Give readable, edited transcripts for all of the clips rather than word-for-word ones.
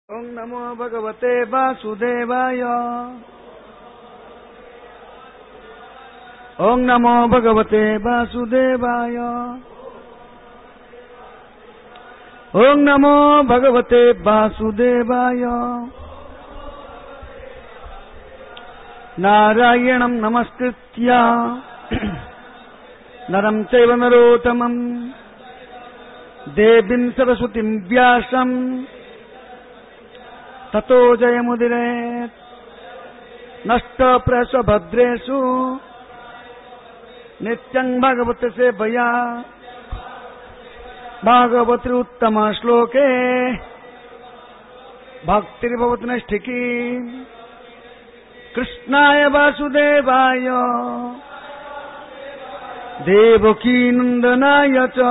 ओम नमो भगवते वासुदेवाय। ओम नमो भगवते वासुदेवाय। ओम नमो भगवते वासुदेवाय। नारायणं नमस्कृत्य नरं चैव नरोत्तमं देवीं सरस्वतीं व्यासं ततो जयमुदीरयेत्। नष्टप्रसभद्रेषु नित्यं भगवत सेवया भागवत्री उत्तम श्लोके भक्तिर्भवति नैष्ठिकी। कृष्णाय वासुदेवाय देवकी नंदनाय च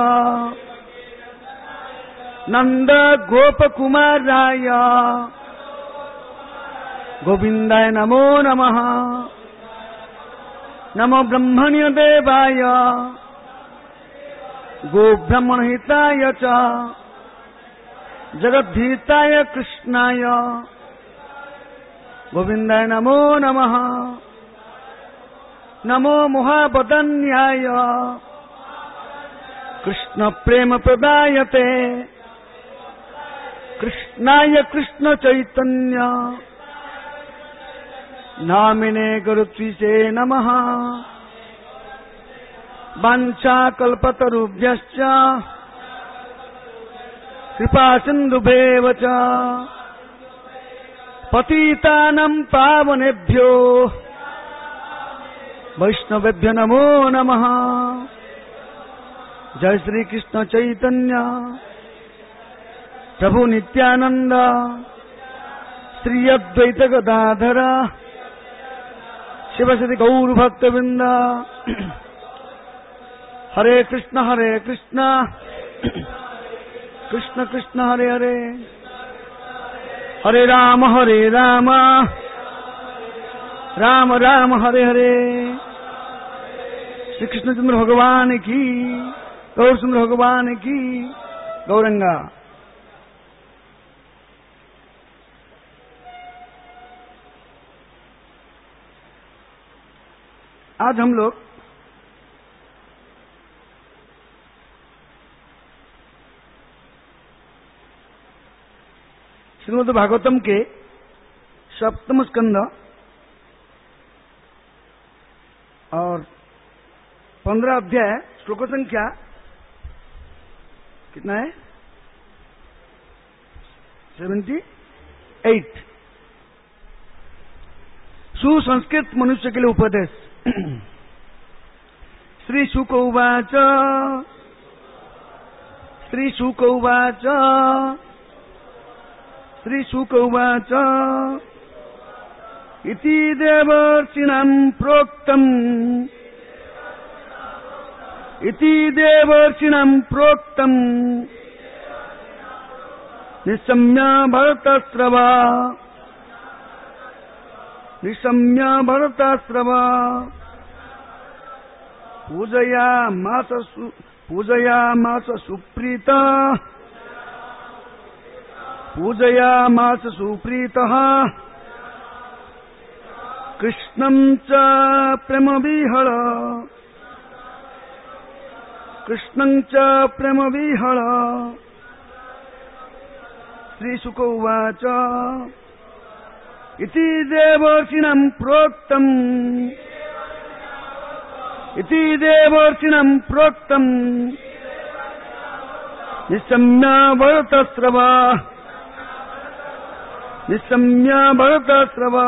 नंद गोपकुमाराय गोविंदाय नमो नमः। नमो ब्रह्मण्य देवाय गोब्रह्मणहिताय च जगद्धिताय कृष्णाय गोविंदाय नमो नमः। नमो महावदन्याय कृष्ण प्रेम प्रदायते कृष्णाय कृष्ण चैतन्य नामिने गुरुत्विसे नमः। वाञ्छाकल्पतरुभ्यश्च कृपा सिन्धुभ्येव च पतितानां पावनेभ्यो वैष्णवेभ्यो नमो नमः। जय श्री कृष्ण चैतन्य प्रभु नित्यानंद श्री अद्वैत गदाधर शिव श्री गौर भक्तवृंद। हरे कृष्ण कृष्ण कृष्ण हरे हरे हरे राम राम राम हरे हरे। श्री कृष्णचंद्र भगवान की, गौर सुंदर भगवान की, गौरंगा। आज हम लोग श्रीमद् भागवतम के सप्तम स्कंद और 15 अध्याय श्लोक संख्या कितना है? 78। सुसंस्कृत मनुष्य के लिए उपदेश। श्री शुक उवाच श्री शुक उवाच श्री शुक उवाच इति देवर्षिणां प्रोक्तम् इति देवर्षिणां प्रोक्तम् निशम्य भरतश्रवा निशम्य भरतश्रवा पूजयामास सुप्रीतः कृष्णं च प्रेम विहळ। श्रीशुक उवाच इति देवर्षिणां प्रोक्तम् निशम्य भरतश्रवा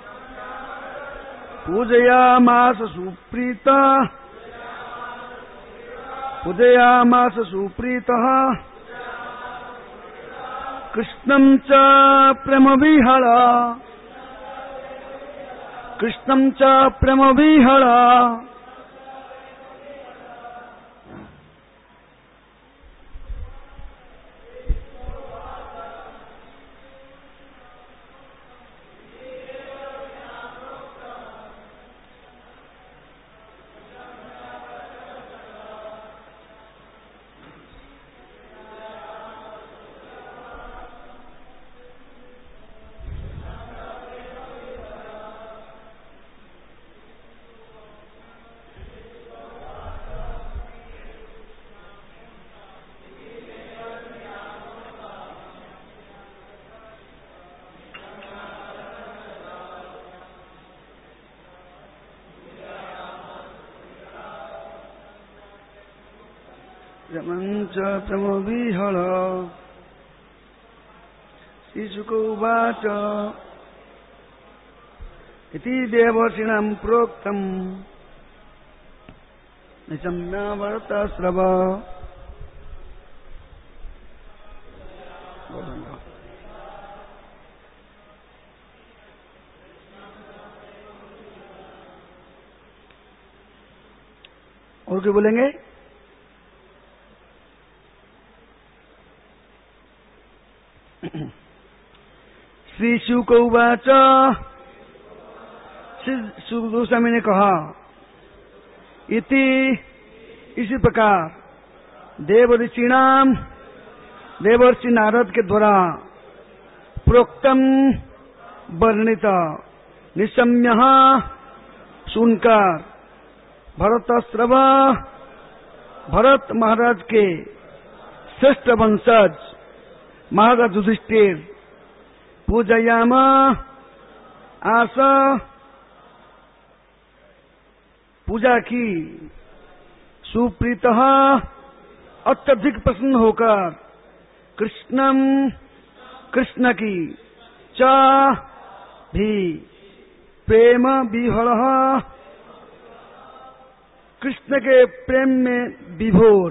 पूजयामास सुप्रीतः कृष्णं च प्रेम विहळ। रमञ्च प्रमविहळ श्रीशुक उवाच इति देवर्षिणां प्रोक्तम् निशम्यावर्तस्रव। और क्या बोलेंगे? श्री शुक उवाच श्री शुक गोस्वामी ने कहा इति इसी प्रकार देवर्षिणाम देवर्षि नारद के द्वारा प्रोक्तम वर्णित निशम्य सुनकर भरतश्रव भरत महाराज के श्रेष्ठ वंशज महाराज युधिष्ठिर पूजयाम आस पूजा की सुप्रीत अत्यधिक प्रसन्न होकर कृष्णम कृष्ण की च भी प्रेम विहल कृष्ण के प्रेम में विभोर।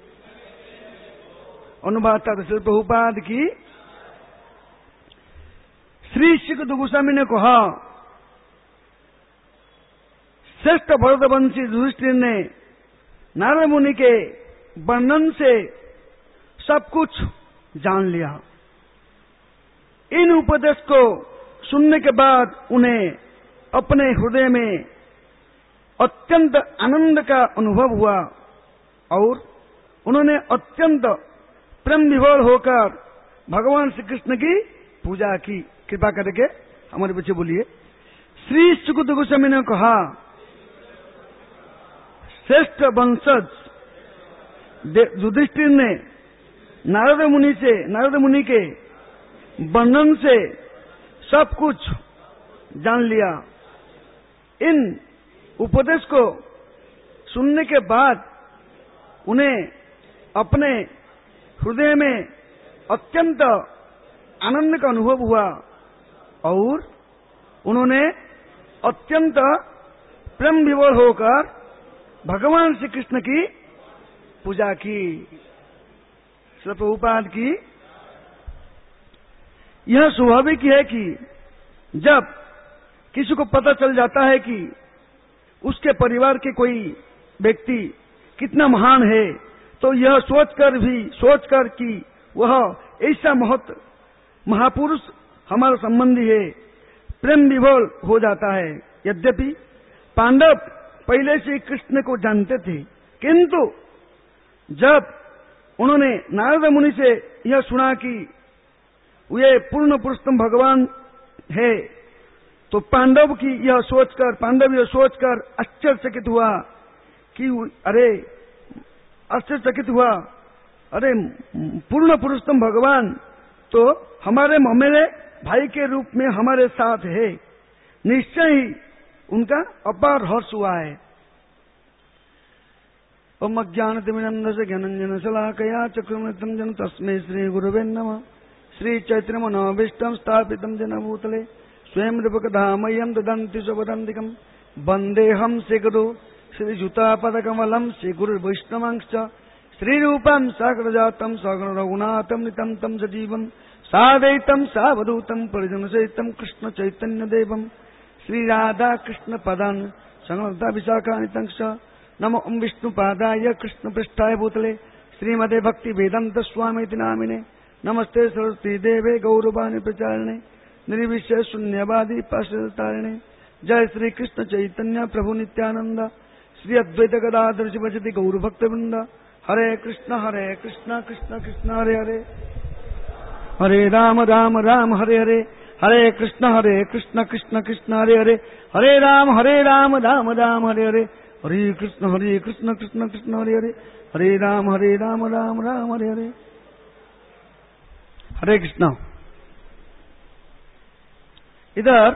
अनुवाद श्री प्रभुपाद की। श्री शुक गोस्वामी ने कहा श्रेष्ठ भरतवंशी युधिष्ठिर ने नारद मुनि के वर्णन से सब कुछ जान लिया। इन उपदेश को सुनने के बाद उन्हें अपने हृदय में अत्यंत आनंद का अनुभव हुआ और उन्होंने अत्यंत प्रेम विभोर होकर भगवान श्री कृष्ण की पूजा की। कृपा करके हमारे बच्चे बोलिए। श्री शुक गोस्वामी ने कहा श्रेष्ठ वंशज युधिष्ठिर ने नारद मुनि के वर्णन से सब कुछ जान लिया। इन उपदेश को सुनने के बाद उन्हें अपने हृदय में अत्यंत आनंद का अनुभव हुआ और उन्होंने अत्यंत प्रेम विभोर होकर भगवान श्री कृष्ण की पूजा की। श्री प्रभुपाद की। यह स्वाभाविक है कि जब किसी को पता चल जाता है कि उसके परिवार के कोई व्यक्ति कितना महान है तो यह सोचकर कि वह ऐसा महापुरुष हमारा संबंधी है प्रेम विभोर हो जाता है। यद्यपि पांडव पहले से कृष्ण को जानते थे किंतु जब उन्होंने नारद मुनि से यह सुना कि वे पूर्ण पुरुषोत्तम भगवान है तो पांडव यह सोचकर आश्चर्यचकित हुआ कि अरे पूर्ण पुरुषोत्तम भगवान तो हमारे भाई के रूप में हमारे साथ है। निश्चय ही उनका अपार हर्ष हुआ है। ओम अज्ञानतिमिरन्धस्य ज्ञानाञ्जन शलाकया चक्षुरुन्मिलितं येन तस्मै श्री गुरवे नमः। श्री चैतन्य मनोभीष्टं स्थापितं येन भूतले स्वयं रूपकधामह्यं ददन्ति स्वपदान्तिकं वन्देऽहं श्रीगुरु श्रीयुतापदकमलं श्रीगुरुर्वैष्णवांश्च श्रीरूपं साग्रजातं साग्र रघुनाथं नितं तं सजीवं साद्वैतं सावधूतं परिजनसहितं कृष्ण चैतन्य देवं श्री राधा कृष्ण पदान् संगता विशाखानितं च नमो विष्णुपादाय कृष्ण पृष्ठाय भूतले श्रीमते भक्ति वेदांत स्वामी नामिने नमस्ते सरस्वती देवे गौरवाणी प्रचारिणे निर्विशेष शून्यवादी पाशतारिणे जय श्री कृष्ण चैतन्य प्रभु नित्यानंद श्री अद्वैत गदाधर शिवजति गौर भक्त वृंद हरे कृष्ण कृष्ण कृष्ण हरे हरे हरे राम राम हरे हरे हरे कृष्ण कृष्ण कृष्ण हरे हरे हरे राम राम हरे हरे हरे कृष्ण कृष्ण कृष्ण हरे हरे हरे राम राम हरे हरे। हरे कृष्ण। इधर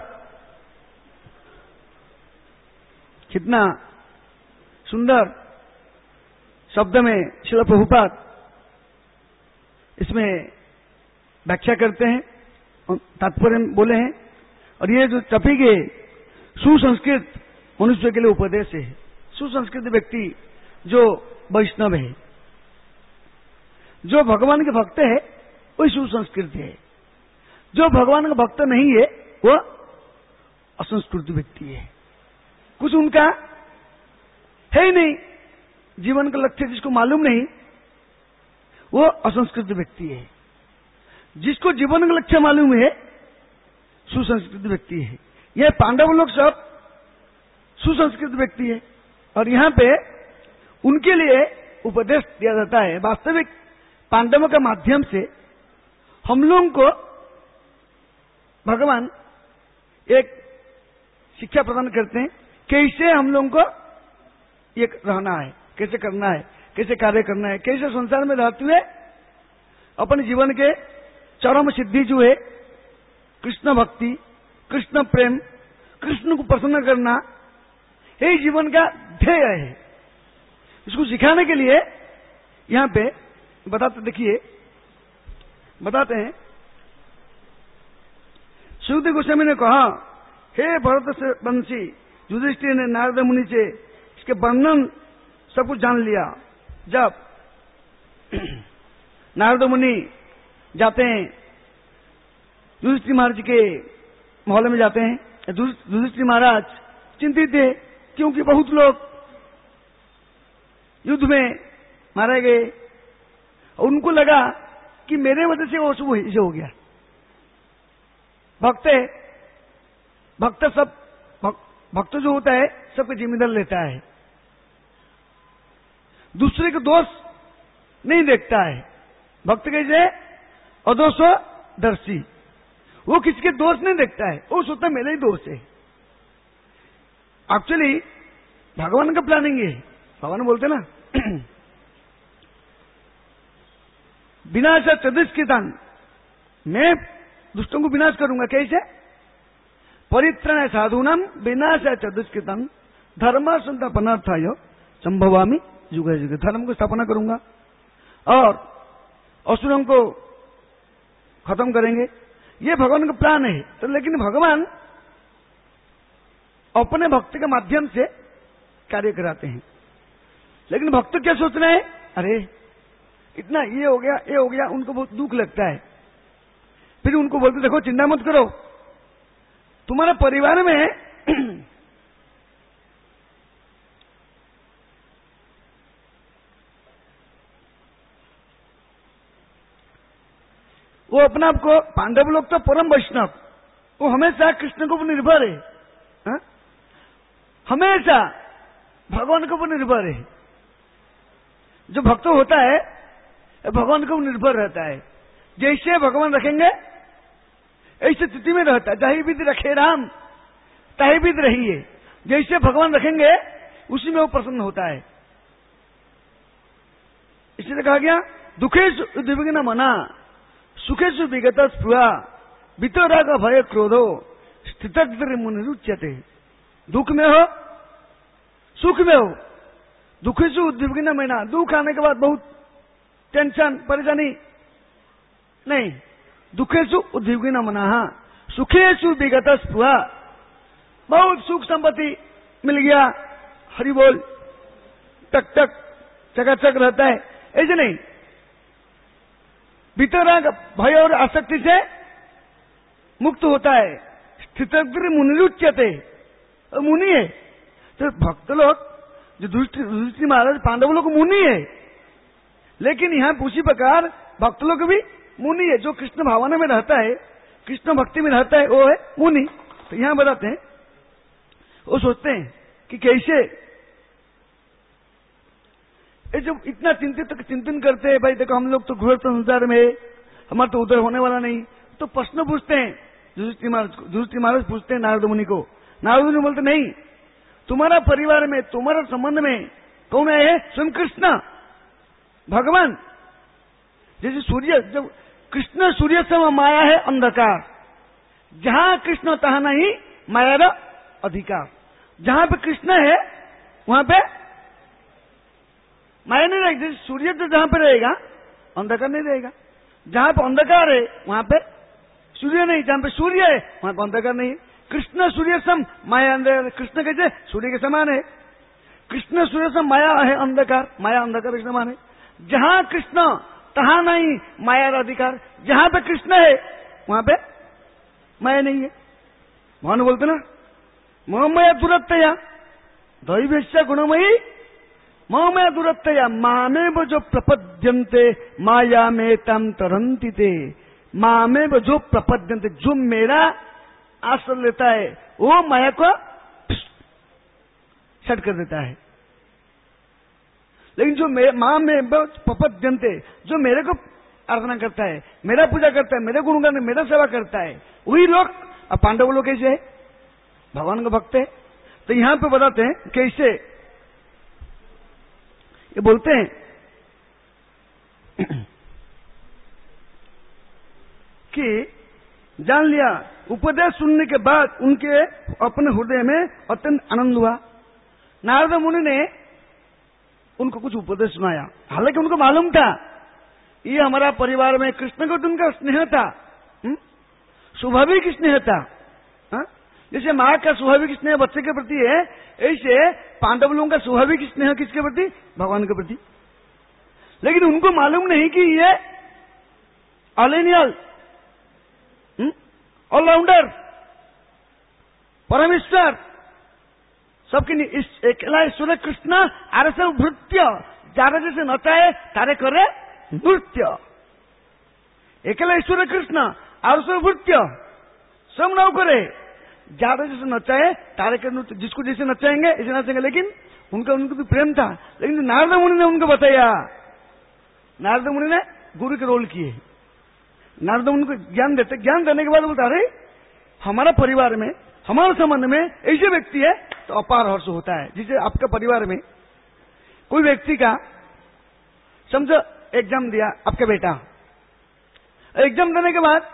कितना सुंदर शब्द में श्रील प्रभुपाद इसमें व्याख्या करते हैं, तात्पर्य बोले हैं। और ये जो टॉपिक है सुसंस्कृत मनुष्य के लिए उपदेश है। सुसंस्कृत व्यक्ति जो वैष्णव है, जो भगवान के भक्त है, वही सुसंस्कृत है। जो भगवान का भक्त नहीं है वो असंस्कृत व्यक्ति है। कुछ उनका है ही नहीं, जीवन का लक्ष्य जिसको मालूम नहीं, वो असंस्कृत व्यक्ति है। जिसको जीवन का लक्ष्य मालूम है, सुसंस्कृत व्यक्ति है। यह पांडव लोग सब सुसंस्कृत व्यक्ति है। और यहां पे उनके लिए उपदेश दिया जाता है। वास्तविक पांडवों के माध्यम से हम लोगों को भगवान एक शिक्षा प्रदान करते हैं, कैसे हम लोगों को ये रहना है, कैसे करना है, कैसे कार्य करना है, कैसे संसार में रहते हुए अपने जीवन के चरम सिद्धि जो है कृष्ण भक्ति, कृष्ण प्रेम, कृष्ण को प्रसन्न करना, यही जीवन का ध्येय है। इसको सिखाने के लिए यहां पे बताते, देखिए बताते हैं, सुखदेव गोस्वामी ने कहा, हे भरत से वंशी, युधिष्ठिर ने नारद मुनि से इसके वर्णन सब कुछ जान लिया। जब नारद मुनि जाते हैं युधिष्ठिर महाराज जी के मोहल्ले में जाते हैं, युधिष्ठिर महाराज चिंतित थे क्योंकि बहुत लोग युद्ध में मारे गए। उनको लगा कि मेरे वजह से वो सब इसे हो गया। भक्त जो होता है सबको जिम्मेदार लेता है, दूसरे को दोष नहीं देखता है। भक्त कैसे अदोषदर्शी, वो किसी के दोष नहीं देखता है, वो सोचता है मेरा ही दोष है। एक्चुअली भगवान का प्लानिंग है। भगवान बोलते ना विनाश चतुष्कृतन, मैं दुष्टों को विनाश करूंगा। कैसे? परित्राण साधूनाम विनाश चतुष्कृतन धर्म संस्थापनार्थाय संभवामि युगे युगे, धर्म को स्थापना करूंगा और असुरों को खत्म करेंगे। ये भगवान का प्लान है। तो लेकिन भगवान अपने भक्त के माध्यम से कार्य कराते हैं। लेकिन भक्त क्या सोच रहे हैं, अरे इतना ये हो गया, उनको बहुत दुख लगता है। फिर उनको बोलते देखो चिंता मत करो, तुम्हारे परिवार में वो अपने आप को, पांडव लोग तो परम वैष्णव, वो हमेशा कृष्ण के ऊपर निर्भर है, हा? हमेशा भगवान के ऊपर निर्भर है। जो भक्त होता है भगवान के ऊपर निर्भर रहता है। जैसे भगवान रखेंगे ऐसे स्थिति में रहता है। जही विधि रखे राम तही विधि रहिए। जैसे भगवान रखेंगे उसी में वो प्रसन्न होता है। इसलिए कहा गया दुखेशु उद्विग्न मना सुखेशु विगत स्पृहा वितराग भय क्रोधो स्थितग्र मुनिरुच्यते। दुख में हो सुख में हो, दुखेशु उद्विग्न मना, दुख आने के बाद बहुत टेंशन परेशानी नहीं, दुखेशु उद्विग्न मना सुखेशु विगत स्पृहा, बहुत सुख संपत्ति मिल गया, हरि बोल, टक टक चकाचक रहता है, ऐसे नहीं। वितराग भय और आसक्ति से मुक्त होता है। स्थितग्र मुनिरुच्यते, मुनि है। तो भक्त लोग जो युधिष्ठिर महाराज पांडव लोग मुनि है, लेकिन यहां उसी प्रकार भक्त लोग भी मुनि है। जो कृष्ण भावना में रहता है, कृष्ण भक्ति में रहता है, वो है मुनि। तो यहां बताते हैं, वो सोचते हैं कि कैसे ये जो इतना चिंतन करते हैं, भाई देखो हम लोग तो घोर संसार में है, हमारा तो उधर होने वाला नहीं। तो प्रश्न पूछते हैं युधिष्ठिर महाराज पूछते हैं नारद मुनि को। नारद मुनि बोलते नहीं, तुम्हारा परिवार में, तुम्हारा संबंध में कौन है? स्वयं कृष्ण भगवान। जैसे सूर्य, जब कृष्ण सूर्य से माया है अंधकार, जहां कृष्ण तहां नहीं माया अधिकार। जहां पे कृष्ण है वहां पे माया नहीं रहेगी। सूर्य तो जहां पे रहेगा अंधकार नहीं रहेगा, जहां पे अंधकार है वहां पे सूर्य नहीं, जहां पे सूर्य है वहां पे अंधकार नहीं है। कृष्ण सूर्य सम माया अंधकार, कृष्ण कैसे सूर्य के समान है, कृष्ण सूर्य सम माया है अंधकार, माया अंधकार के समान है। जहां कृष्ण तहां नहीं माया का अधिकार, जहां पे कृष्ण है वहां पे माया नहीं है। भगवान बोलते ना मोहमया दुरत्तया दैवेश्य गुणमयी मोहमया दुरत्तया मामेव जो प्रपद्यन्ते माया में तम तरंती ते, मामेव जो प्रपद्यन्ते, जो मेरा आश्रय लेता है वो माया को सेट कर देता है। लेकिन जो मां में प्रपद्यन्ते, जो मेरे को आराधना करता है, मेरा पूजा करता है, मेरे गुणगान, मेरा सेवा करता है, वही लोग। अब पांडव लोग कैसे है, भगवान के भक्त है। तो यहां पे बताते हैं कैसे, ये बोलते हैं कि जान लिया, उपदेश सुनने के बाद उनके अपने हृदय में अत्यंत आनंद हुआ। नारद मुनि ने उनको कुछ उपदेश सुनाया, हालांकि उनको मालूम था ये हमारा परिवार में कृष्ण को उनका स्नेह था, स्वाभाविक स्नेह था। जैसे माँ का स्वाभाविक स्नेह बच्चे के प्रति है, ऐसे पांडव लोगों का स्वाभाविक स्नेह किसके प्रति, भगवान के प्रति। लेकिन उनको मालूम नहीं कि ये ऑलेनियल ऑलराउंडर परमेश्वर सबके अकेला ईश्वर कृष्ण आर से भृत्य, जार जैसे नचाए तारे करे नृत्य। अकेला ईश्वर कृष्ण आर से भृत्य सब नौ करे, जार जैसे नचाए तारे के नृत्य, जिसको जैसे नचाएंगे ऐसे नचाएंगे। लेकिन उनका उनको भी प्रेम था। लेकिन नारद मुनि ने उनको बताया, नारद मुनि ने गुरु के रोल किए, नारद मुनि को ज्ञान देते, ज्ञान देने के बाद बोलता अरे हमारा परिवार में हमारे संबंध में ऐसे व्यक्ति है तो अपार हर्ष होता है। जिसे आपका परिवार में कोई व्यक्ति का समझो एग्जाम दिया आपका बेटा, एग्जाम देने के बाद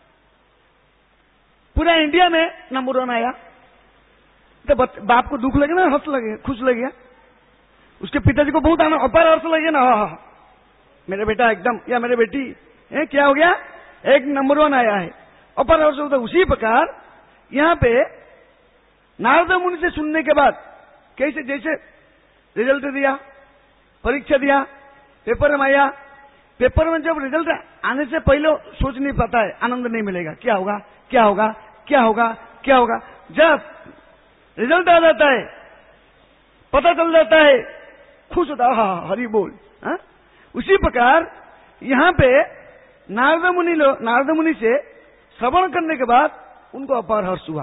पूरा इंडिया में नंबर 1 आया, तो बाप को दुख लगे ना, हंस लगे, खुश लगे, उसके पिताजी को बहुत अपार हर्ष लगे ना, मेरा बेटा एकदम या मेरे बेटी क्या हो गया, एक नंबर 1 आया है, अपार हर्ष होता। उसी प्रकार यहां पे नारद मुनि से सुनने के बाद कैसे, जैसे रिजल्ट दिया, परीक्षा दिया, पेपर में आया, पेपर में जब रिजल्ट आने से पहले सोच नहीं पाता है, आनंद नहीं मिलेगा, क्या होगा क्या होगा क्या होगा क्या होगा। जब रिजल्ट आ जाता है, पता चल जाता है, खुश होता है, हाँ हरि बोल। उसी प्रकार यहां पे नारद मुनि से श्रवण करने के बाद उनको अपार हर्ष हुआ।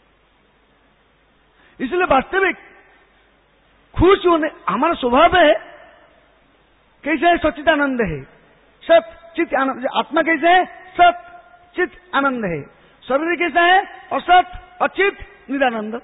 इसलिए वास्तविक खुश होने हमारा स्वभाव है, कैसे है, सच्चिदानंद है, सत चित आनंद। आत्मा कैसे है, सत चित आनंद है। शरीर कैसा है, असत अचित निरानंद।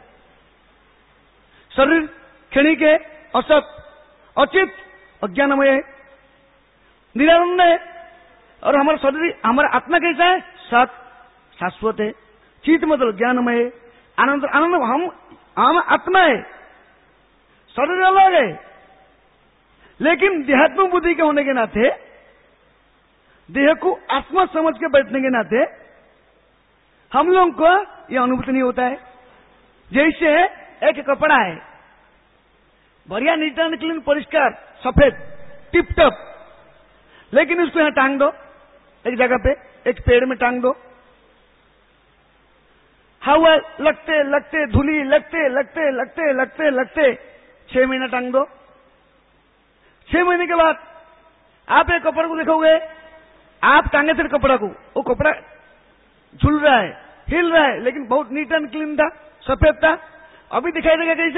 शरीर क्षणिक है, असत अचित अज्ञानमय है, निरानंद है। और हमारा शरीर, हमारा आत्मा कैसा है, सत शाश्वत है, चित मतलब ज्ञानमय है, आनंद आनंद हम आत्मा है, शरीर अलग है। लेकिन देहात्म बुद्धि के होने के नाते, देह को आत्मा समझ के बैठने के नाते हम लोगों को यह अनुभूति नहीं होता है। जैसे एक कपड़ा है, बढ़िया नीट एंड क्लीन, परिष्कार, सफेद, टिप टप, लेकिन उसको यहां टांग दो, एक जगह पे, एक पेड़ में टांग दो, हवा लगते लगते, धूली लगते लगते लगते लगते लगते 6 महीना टांग दो। 6 महीने के बाद आप एक कपड़े को देखोगे, आप टांगे थे कपड़ा को, वो कपड़ा झूल रहा है, हिल रहा है, लेकिन बहुत नीट एंड क्लीन था, सफेद था। अभी दिखाई देगा कैसे,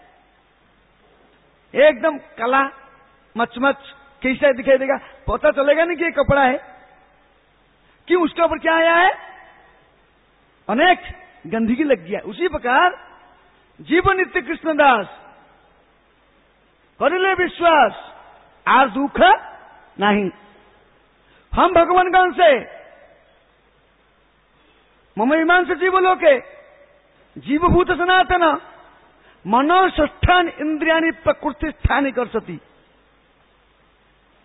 एकदम काला मचमच, कैसा दिखाई देगा, पता चलेगा नहीं कि ये कपड़ा है। क्यों, उसके ऊपर क्या आया है, अनेक गंदगी लग गया। उसी प्रकार जीवन नित्य कृष्णदास करिले विश्वास आर दुख नहीं। हम भगवान का अंश है, मम ईमान से जीव लोके जीवभूत सनातन मनोष्ठान इंद्रियानि प्रकृति स्थानी कर सती।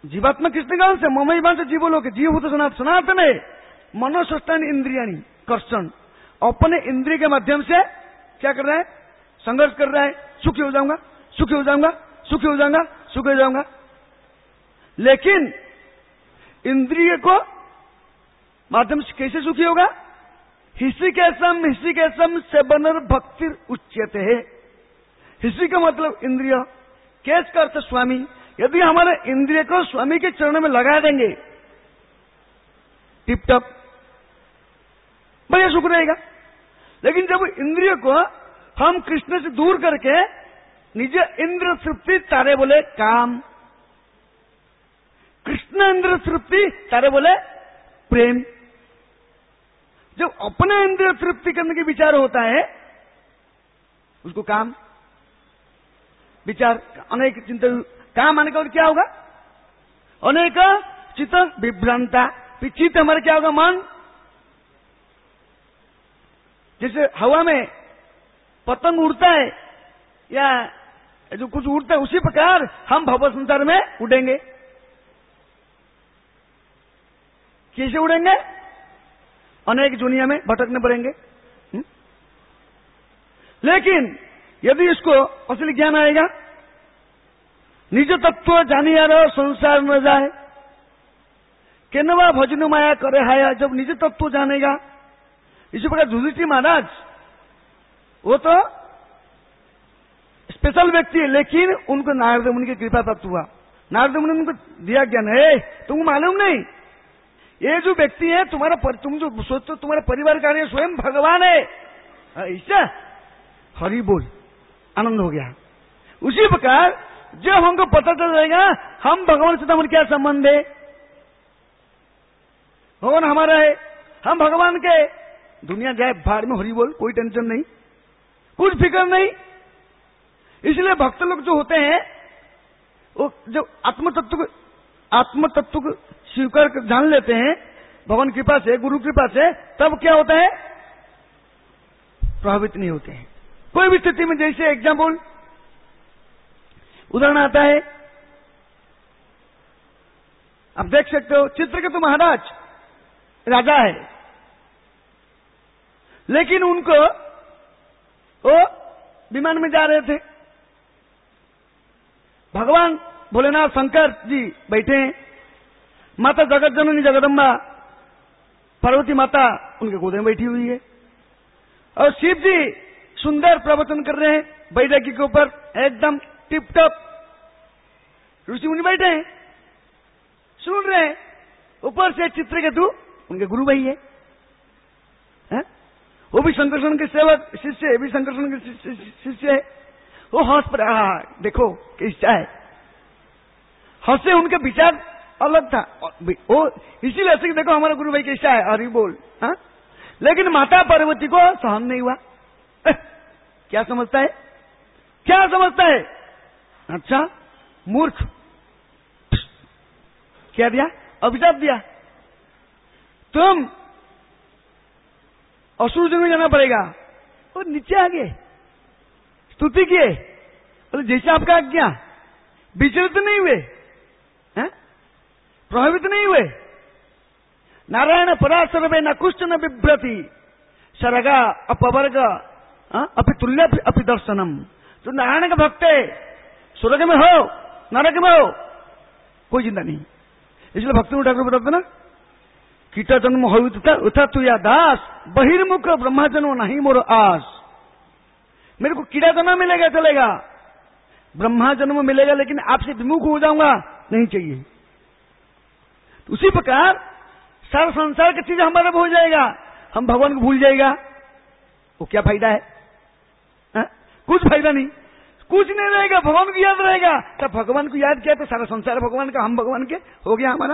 जीवात्मा किसने कहा से ममई बांध जीवो लोग जीव तो सनातन है। मनोसष्टान इंद्रियाणी कर्षण, अपने इंद्रिय के माध्यम से क्या कर रहा है? संघर्ष कर रहा है। सुखी हो जाऊंगा, सुखी हो जाऊंगा, सुखी हो जाऊंगा, सुखी हो जाऊंगा। लेकिन इंद्रिय को माध्यम से कैसे सुखी होगा? हिसिकेशम सेबनर भक्ति उच्यते है। हिसी का मतलब इंद्रिय, केस का अर्थ स्वामी। यदि हमारे इंद्रिय को स्वामी के चरणों में लगा देंगे टिप टप, बढ़िया सुख रहेगा। लेकिन जब इंद्रिय को हम कृष्ण से दूर करके निज इंद्र तृप्ति तारे बोले काम, कृष्ण इंद्र तृप्ति तारे बोले प्रेम। जब अपने इंद्रिय तृप्ति करने के विचार होता है उसको काम, विचार अनेक चिंता। काम आने का और क्या होगा? अनेक चित्त विभ्रांता। चित्त हमारे क्या होगा? मन। जैसे हवा में पतंग उड़ता है या जो कुछ उड़ता है, उसी प्रकार हम भव संसार में उड़ेंगे। कैसे उड़ेंगे? अनेक दुनिया में भटकने पड़ेंगे। लेकिन यदि इसको असली ज्ञान आएगा, निज तत्व जानी यार संसार न जाए, केनवा भजन माया करे हाया। जब निज तत्व जानेगा, इसी प्रकार युधिष्ठिर महाराज वो तो स्पेशल व्यक्ति है, लेकिन उनको नारद मुनि की कृपा प्राप्त हुआ। नारद मुनि ने उनको दिया ज्ञान है। तुमको मालूम नहीं, ये जो व्यक्ति है तुम्हारा तुम जो सोचते हो तुम्हारे परिवार का स्वयं भगवान है। ऐसा हरि बोल, आनंद हो गया। उसी प्रकार जब हमको पता चल जाएगा हम भगवान से हमारा क्या संबंध है, भगवान हमारा है, हम भगवान के, दुनिया जाए भाड़ में, हरि बोल, कोई टेंशन नहीं, कुछ फिक्र नहीं। इसलिए भक्त लोग जो होते हैं वो जब आत्म तत्व को स्वीकार कर जान लेते हैं भगवान कृपा से, गुरु कृपा से, तब क्या होता है? प्रभावित नहीं होते हैं कोई भी स्थिति में। जैसे एग्जाम्पल उदाहरण आता है, आप देख सकते हो चित्रकेतु महाराज राजा है, लेकिन उनको वो विमान में जा रहे थे, भगवान भोलेनाथ शंकर जी बैठे हैं, माता जगत जननी जगदम्बा पार्वती माता उनके गोद में बैठी हुई है, और शिव जी सुंदर प्रवचन कर रहे हैं बैठकी के ऊपर, एकदम टिप टप। ऋषि मुनि बैठे हैं, सुन रहे हैं। ऊपर से चित्रकेतु उनके गुरु भाई है, वो भी संकर्षण के सेवक शिष्य है, भी संकर्षण के शिष्य है। वो हंस पर, देखो कैसा है, हंसे। उनके विचार अलग था, वो इसीलिए ऐसे देखो हमारा गुरु भाई कैसा है, हरि बोल। लेकिन माता पार्वती को सहन नहीं हुआ। क्या समझता है, क्या समझता है? अच्छा मूर्ख, क्या दिया? अभिशाप दिया, तुम असुर जन्म में जाना पड़ेगा। और नीचे आ गए, स्तुति किए, और जैसे आपका आज्ञा, विचलित नहीं हुए, प्रभावित नहीं हुए। नारायण परा सर्वे न कुष्ठ न बिभ्रति सरगा अपवर्ग अपि तुल्य अपि दर्शनम। जो नारायण का भक्त है, स्वर्ग में हो नरक में हो कोई चिंता नहीं। इसलिए भक्ति ठाकुर बताते ना, कीटा जन्म हो उठा तू या दास, बहिर्मुख ब्रह्मा जन्म नहीं मोर आस। मेरे को कीड़ा जन्म मिलेगा चलेगा, ब्रह्मा जन्म मिलेगा, लेकिन आपसे विमुख हो जाऊंगा नहीं चाहिए। तो उसी प्रकार सारा संसार की चीज हमारा हो जाएगा, हम भगवान को भूल जाएगा, वो क्या फायदा है? कुछ फायदा नहीं, कुछ नहीं रहेगा, भगवान को याद रहेगा। तब भगवान को याद किया तो सारा संसार भगवान का, हम भगवान के हो गया हमारा।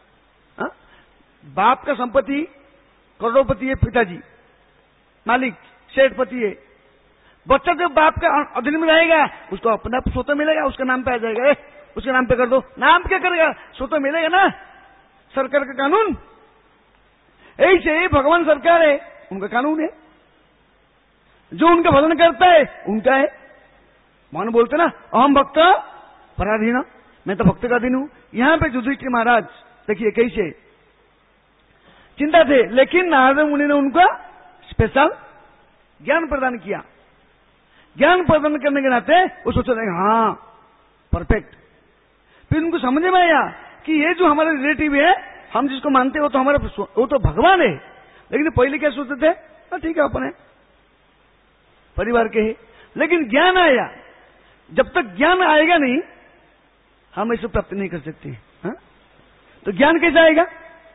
बाप का संपत्ति करोड़पति है, पिताजी मालिक सेठपति है, बच्चा जब बाप का अधीन में रहेगा उसको अपना स्वतः मिलेगा, उसका नाम पे आ जाएगा, उसके नाम पे कर दो, नाम क्या करेगा, स्वतः मिलेगा ना, सरकार का कानून। ऐसे ही भगवान सरकार है, उनका कानून है, जो उनका भजन करता है उनका है। मान बोलते ना, अहम भक्त पराधीन, मैं तो भक्त का अधीन हूं, यहां पे युधिष्ठिर महाराज देखिए कैसे चिंता थे, लेकिन नारद मुनि ने उनको स्पेशल ज्ञान प्रदान किया। ज्ञान प्रदान करने के नाते वो सोच रहे हाँ परफेक्ट। फिर उनको समझ में आया कि ये जो हमारे रिलेटिव है, हम जिसको मानते हैं वो तो हमारा, वो तो भगवान है। लेकिन पहले क्या सोचते थे, ठीक है अपने परिवार के ही। लेकिन ज्ञान आया, जब तक ज्ञान आएगा नहीं हम इसे प्राप्त नहीं कर सकते। हाँ? तो ज्ञान कैसे आएगा?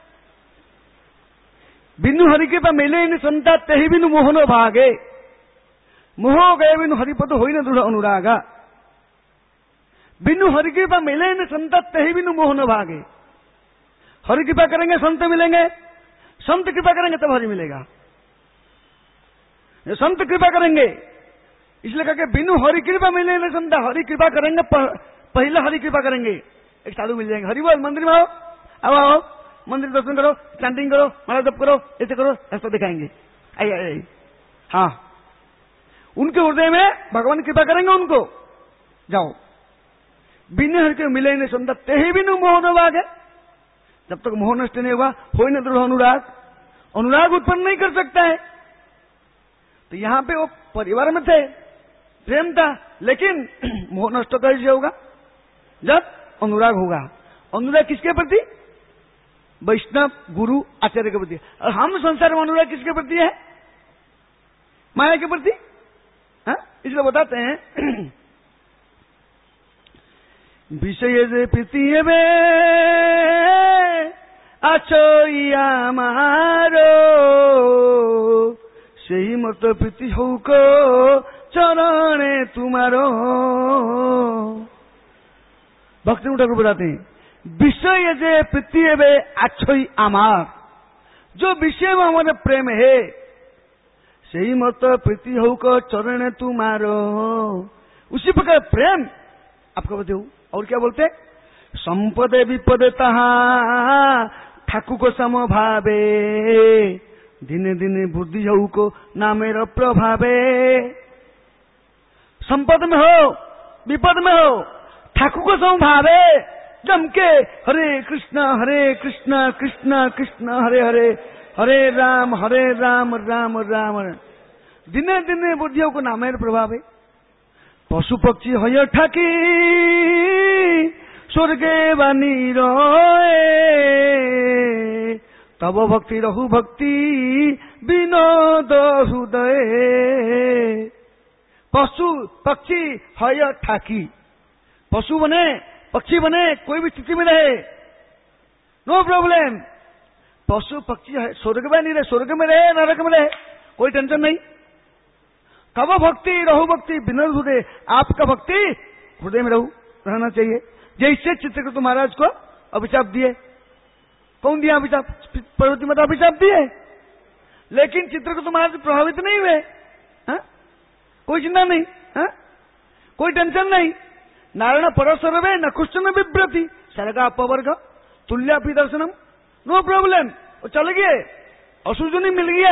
बिनु हरि कृपा मिले न संता तेहि बिनु मोहनो भागे, मोह गए बिनु हरिपद होई न दृढ़ अनुरागा। बिनु हरि कृपा मिले न संता तेहि बिनु मोहनो भागे। हरि कृपा करेंगे संत मिलेंगे, संत कृपा करेंगे तब हरि मिलेगा। संत कृपा करेंगे इसलिए कहा कि बिनु हरि कृपा मिले न संता, हरि कृपा करेंगे पहले हरि कृपा करेंगे, एक साधु मिल जाएंगे। हरि बोल, मंदिर में आओ, अब आओ मंदिर दर्शन करो, चैंटिंग करो, माला जप करो, ऐसे करो, ऐसा दिखाएंगे। आई हाँ, उनके हृदय में भगवान कृपा करेंगे उनको, जाओ। बिनु हरि के मिले न संता तेहि बिनु मोह न भागे। जब तक मोह नष्ट नहीं होगा, होई न दृढ़ अनुराग, अनुराग उत्पन्न नहीं कर सकता है। तो यहां पे वो परिवार में थे, प्रेम था, लेकिन मोह नष्ट कैसे होगा? जब अनुराग होगा। अनुराग किसके प्रति? वैष्णव गुरु आचार्य के प्रति। और हम संसार में अनुराग किसके प्रति है? माया के प्रति। इसलिए बताते हैं विषय जे प्रीति हेबे आछोइया मारो, सेही मत प्रीति हौक चरणे तुम्हारो। भक्ति ठाकुर बताते हैं विषय जे प्रीति हेबे आछोई आमार, जो विषय में हमारे प्रेम है सही मत प्रीति हौक चरणे तुम्हारो, उसी प्रकार प्रेम आपको बताऊ। और क्या बोलते? संपदे विपदे तहा ठाकुर को समभावे, दिने दिने बुद्धि हौक नामेर प्रभावे। संपद में हो विपद में हो ठाकुर को समभावे, जम के हरे कृष्ण कृष्ण कृष्ण हरे हरे, हरे राम राम राम। दिने दिने बुद्धियों को नामेर प्रभावे। पशु पक्षी हय ठाकी स्वर्गे बानी रोए, तब भक्ति रहु भक्ति विनोद हृदय। पशु पक्षी हय ठाकी, पशु बने पक्षी बने कोई भी स्थिति में रहे, नो प्रॉब्लम। पशु पक्षी है स्वर्ग में नहीं रहे, स्वर्ग में रहे नरक में रहे, कोई टेंशन नहीं। कब भक्ति रहु भक्ति विनोद हृदय, आपका भक्ति हृदय में रहना चाहिए। जैसे चित्रकूट महाराज को अभिशाप दिए, कौन दिया अभिशाप? पार्वती माता अभिशाप दिए, लेकिन चित्रकूट महाराज प्रभावित नहीं हुए। कोई चिंता नहीं, कोई टेंशन नहीं। नारायण परसर्वे न कुश्चन बिभ्रति सर्गा अपवर्ग तुल्यापि दर्शनम, नो प्रॉब्लम। वो चल गए, असुजनी मिल गया,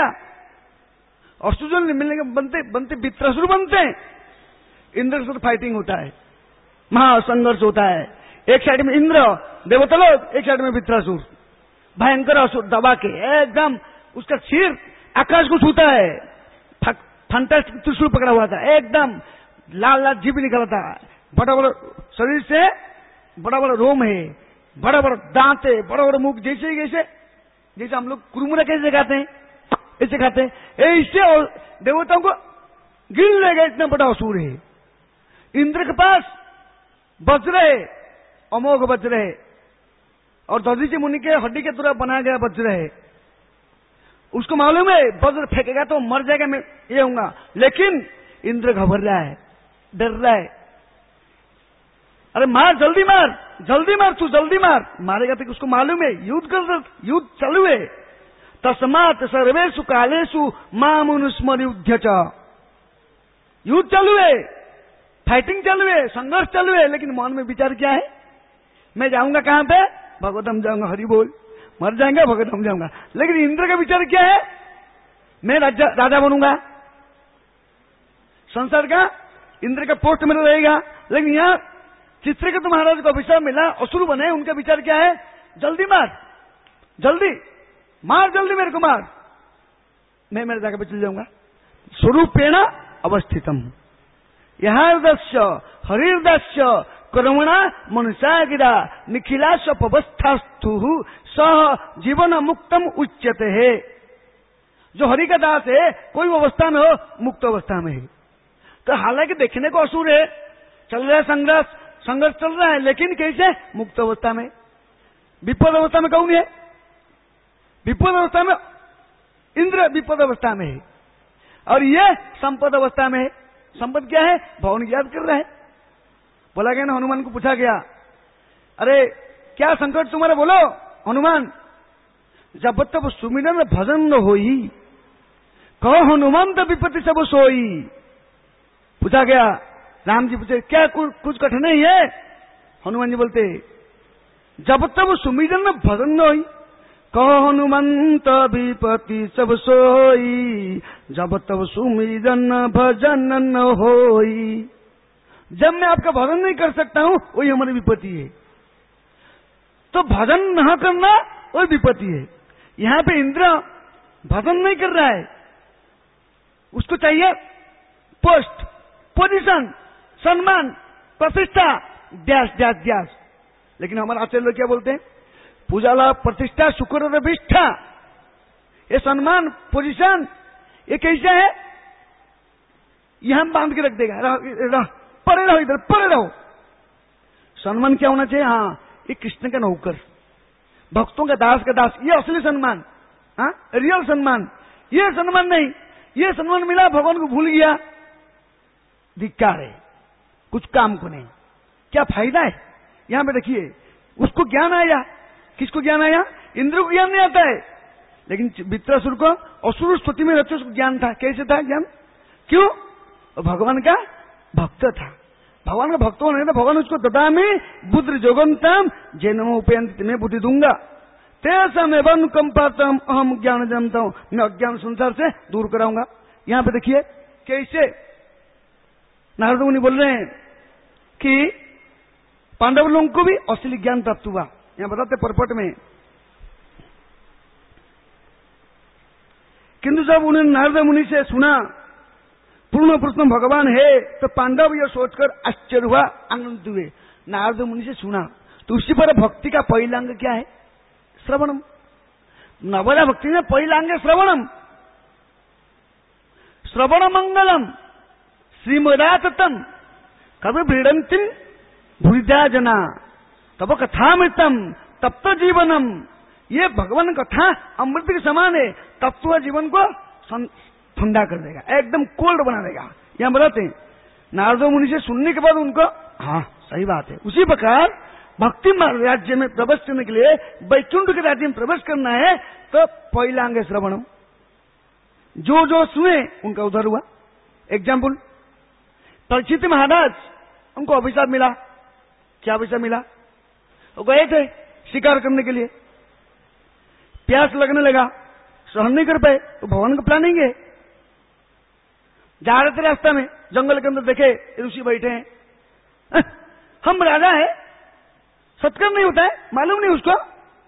असुजन मिलने के बनते बनते वित्रासुर बनते हैं। इंद्र से फाइटिंग होता है, महासंघर्ष होता है। एक साइड में इंद्र देवता लोग, एक साइड में वित्रासुर, भयंकर असुर दबा के एकदम उसका सिर आकाश को छूता है। फंटास्टिक त्रिशूल पकड़ा हुआ था, एकदम लाल लाल जीभ निकला था, बड़ा बड़ा शरीर से बड़ा बड़ा रोम है, बड़ा बड़ा दांत है, बड़ा बड़ा मुख, जैसे हम लोग कुरमुरा कैसे खाते हैं ऐसे खाते हैं। इससे देवताओं को गिर लेगा, इतना बड़ा असुर है। इंद्र के पास वज्र है, अमोघ वज्र है, और दधीचि मुनि के हड्डी के तरह बनाया गया वज्र है। उसको मालूम है वज्र फेंकेगा तो मर जाएगा, मैं ये होऊंगा। लेकिन इंद्र घबरा रहा है, डर रहा है। अरे मार, जल्दी मार, तू जल्दी मार। मारेगा तो उसको मालूम है युद्ध चालू है। तस्मात् सर्वेषु कालेषु मामुनुस्मर युद्ध च, युद्ध चालू है, फाइटिंग चालू है, संघर्ष चालू है। लेकिन मन में विचार क्या है? मैं जाऊंगा कहां पे? भगवतम जाऊंगा, हरि बोल। मर जाएंगे, भगवतम जाऊंगा। लेकिन इंद्र का विचार क्या है? मैं राजा बनूंगा संसार का, इंद्र का पोस्ट मेरा रहेगा। लेकिन यहाँ चित्रकेतु तो महाराज को अभिशाप मिला, असुर बने, उनका विचार क्या है? जल्दी मार, जल्दी मार, जल्दी मेरे को मार, मैं मेरे जगह पे चल जाऊंगा। स्वरूपेण अवस्थितम यहादस्य हरिर्दस्य कर्मणा मनुष्या गिरा निखिलाश पवस्थास्तु सह जीवन मुक्तम उच्यते है। जो हरि का दास है, कोई अवस्था में हो, मुक्त अवस्था में है। तो हालांकि देखने को असुर है, चल रहा है संघर्ष चल रहा है, लेकिन कैसे? मुक्त अवस्था में। विपद अवस्था में कौन है? विपद अवस्था में इंद्र विपद अवस्था में है, और ये संपद अवस्था में है। संपद क्या है? भवन याद कर रहा है। बोला गया ना, हनुमान को पूछा गया, अरे क्या संकट तुम्हारा, बोलो हनुमान। जब तब सुमिरन भजन न होई, कहो हनुमान तो विपत्ति सब सोई। पूछा गया, राम जी पूछे क्या कुछ कठिनाई है? हनुमान जी बोलते, जब तब सुमिरन भजन न होई, कहो हनुमंत विपत्ति सब सोई। जब तब सुमिरन भजन न होई, जब मैं आपका भजन नहीं कर सकता हूं, वही हमारी विपत्ति है। तो भजन न करना वही विपत्ति है। यहां पे इंद्र भजन नहीं कर रहा है, उसको चाहिए पोस्ट, पोजीशन, सम्मान, प्रतिष्ठा, ड्यास ड्यास ड्यास। लेकिन हमारे आचार्य लोग क्या बोलते हैं? पूजाला प्रतिष्ठा शुक्र विष्ठा। ये सम्मान, पोजीशन, ये कैसा है? यहां बांध के रख देगा, परे रहो, इधर परे रहो। सम्मान क्या होना चाहिए? हाँ, ये कृष्ण का नौकर, भक्तों का दास का दास, ये असली सम्मान, हाँ रियल सम्मान। ये सम्मान नहीं, ये सम्मान मिला भगवान को भूल गया, धिक्कार है, कुछ काम को नहीं। क्या फायदा है? यहां पे देखिए, उसको ज्ञान आया। किसको ज्ञान आया? इंद्र को ज्ञान नहीं आता है, लेकिन वित्रासुर को असुर स्तुति में रहते उसको ज्ञान था। कैसे था ज्ञान? क्यों? भगवान का भक्त था। भगवान का भक्त होने तो भगवान उसको ददामी बुद्धि जोगंतम जैनम उपयंत में बुद्धि दूंगा, तेसम एवं कंपातम अहम ज्ञान जानता हूं, मैं अज्ञान संसार से दूर कराऊंगा। यहां पे देखिए कैसे नारद मुनि बोल रहे हैं कि पांडव लोगों को भी असली ज्ञान प्राप्त हुआ। यहां बताते परपट में, किंतु जब उन्होंने नारद मुनि से सुना पूर्ण पुरुष भगवान है, तो पांडव यह सोचकर आश्चर्य हुआ, आनंदित हुए। नारद मुनि से सुना तो उसी पर भक्ति का पहला अंग क्या है? श्रवणम। नवदा भक्ति में पहला अंग है श्रवणम। श्रवण मंगलम श्रीमदातम कभी भीड़ंतिम भूरिदा जना तब कथामृतम तप्त जीवनम। ये भगवान कथा अमृत के समान है, तत्व जीवन को ठंडा कर देगा, एकदम कोल्ड बना देगा। यहां बताते हैं नारद मुनि से सुनने के बाद उनको, हाँ सही बात है। उसी प्रकार भक्ति मार्ग राज्य में प्रवेश करने के लिए, वैकुंठ के राज्य में प्रवेश करना है, तो पहला अंग श्रवणम। जो जो सुने उनका उद्धार हुआ। एग्जाम्पल, परीक्षित महाराज, उनको अभिशाप मिला। क्या अभिशाप मिला? वो गए थे शिकार करने के लिए, प्यास लगने लगा, सहन नहीं कर पाए, तो भगवान का प्लानिंग है। जा रहे थे रास्ता में, जंगल के अंदर देखे ऋषि बैठे हैं, हम राजा है, सत्कार नहीं होता है, मालूम नहीं उसको।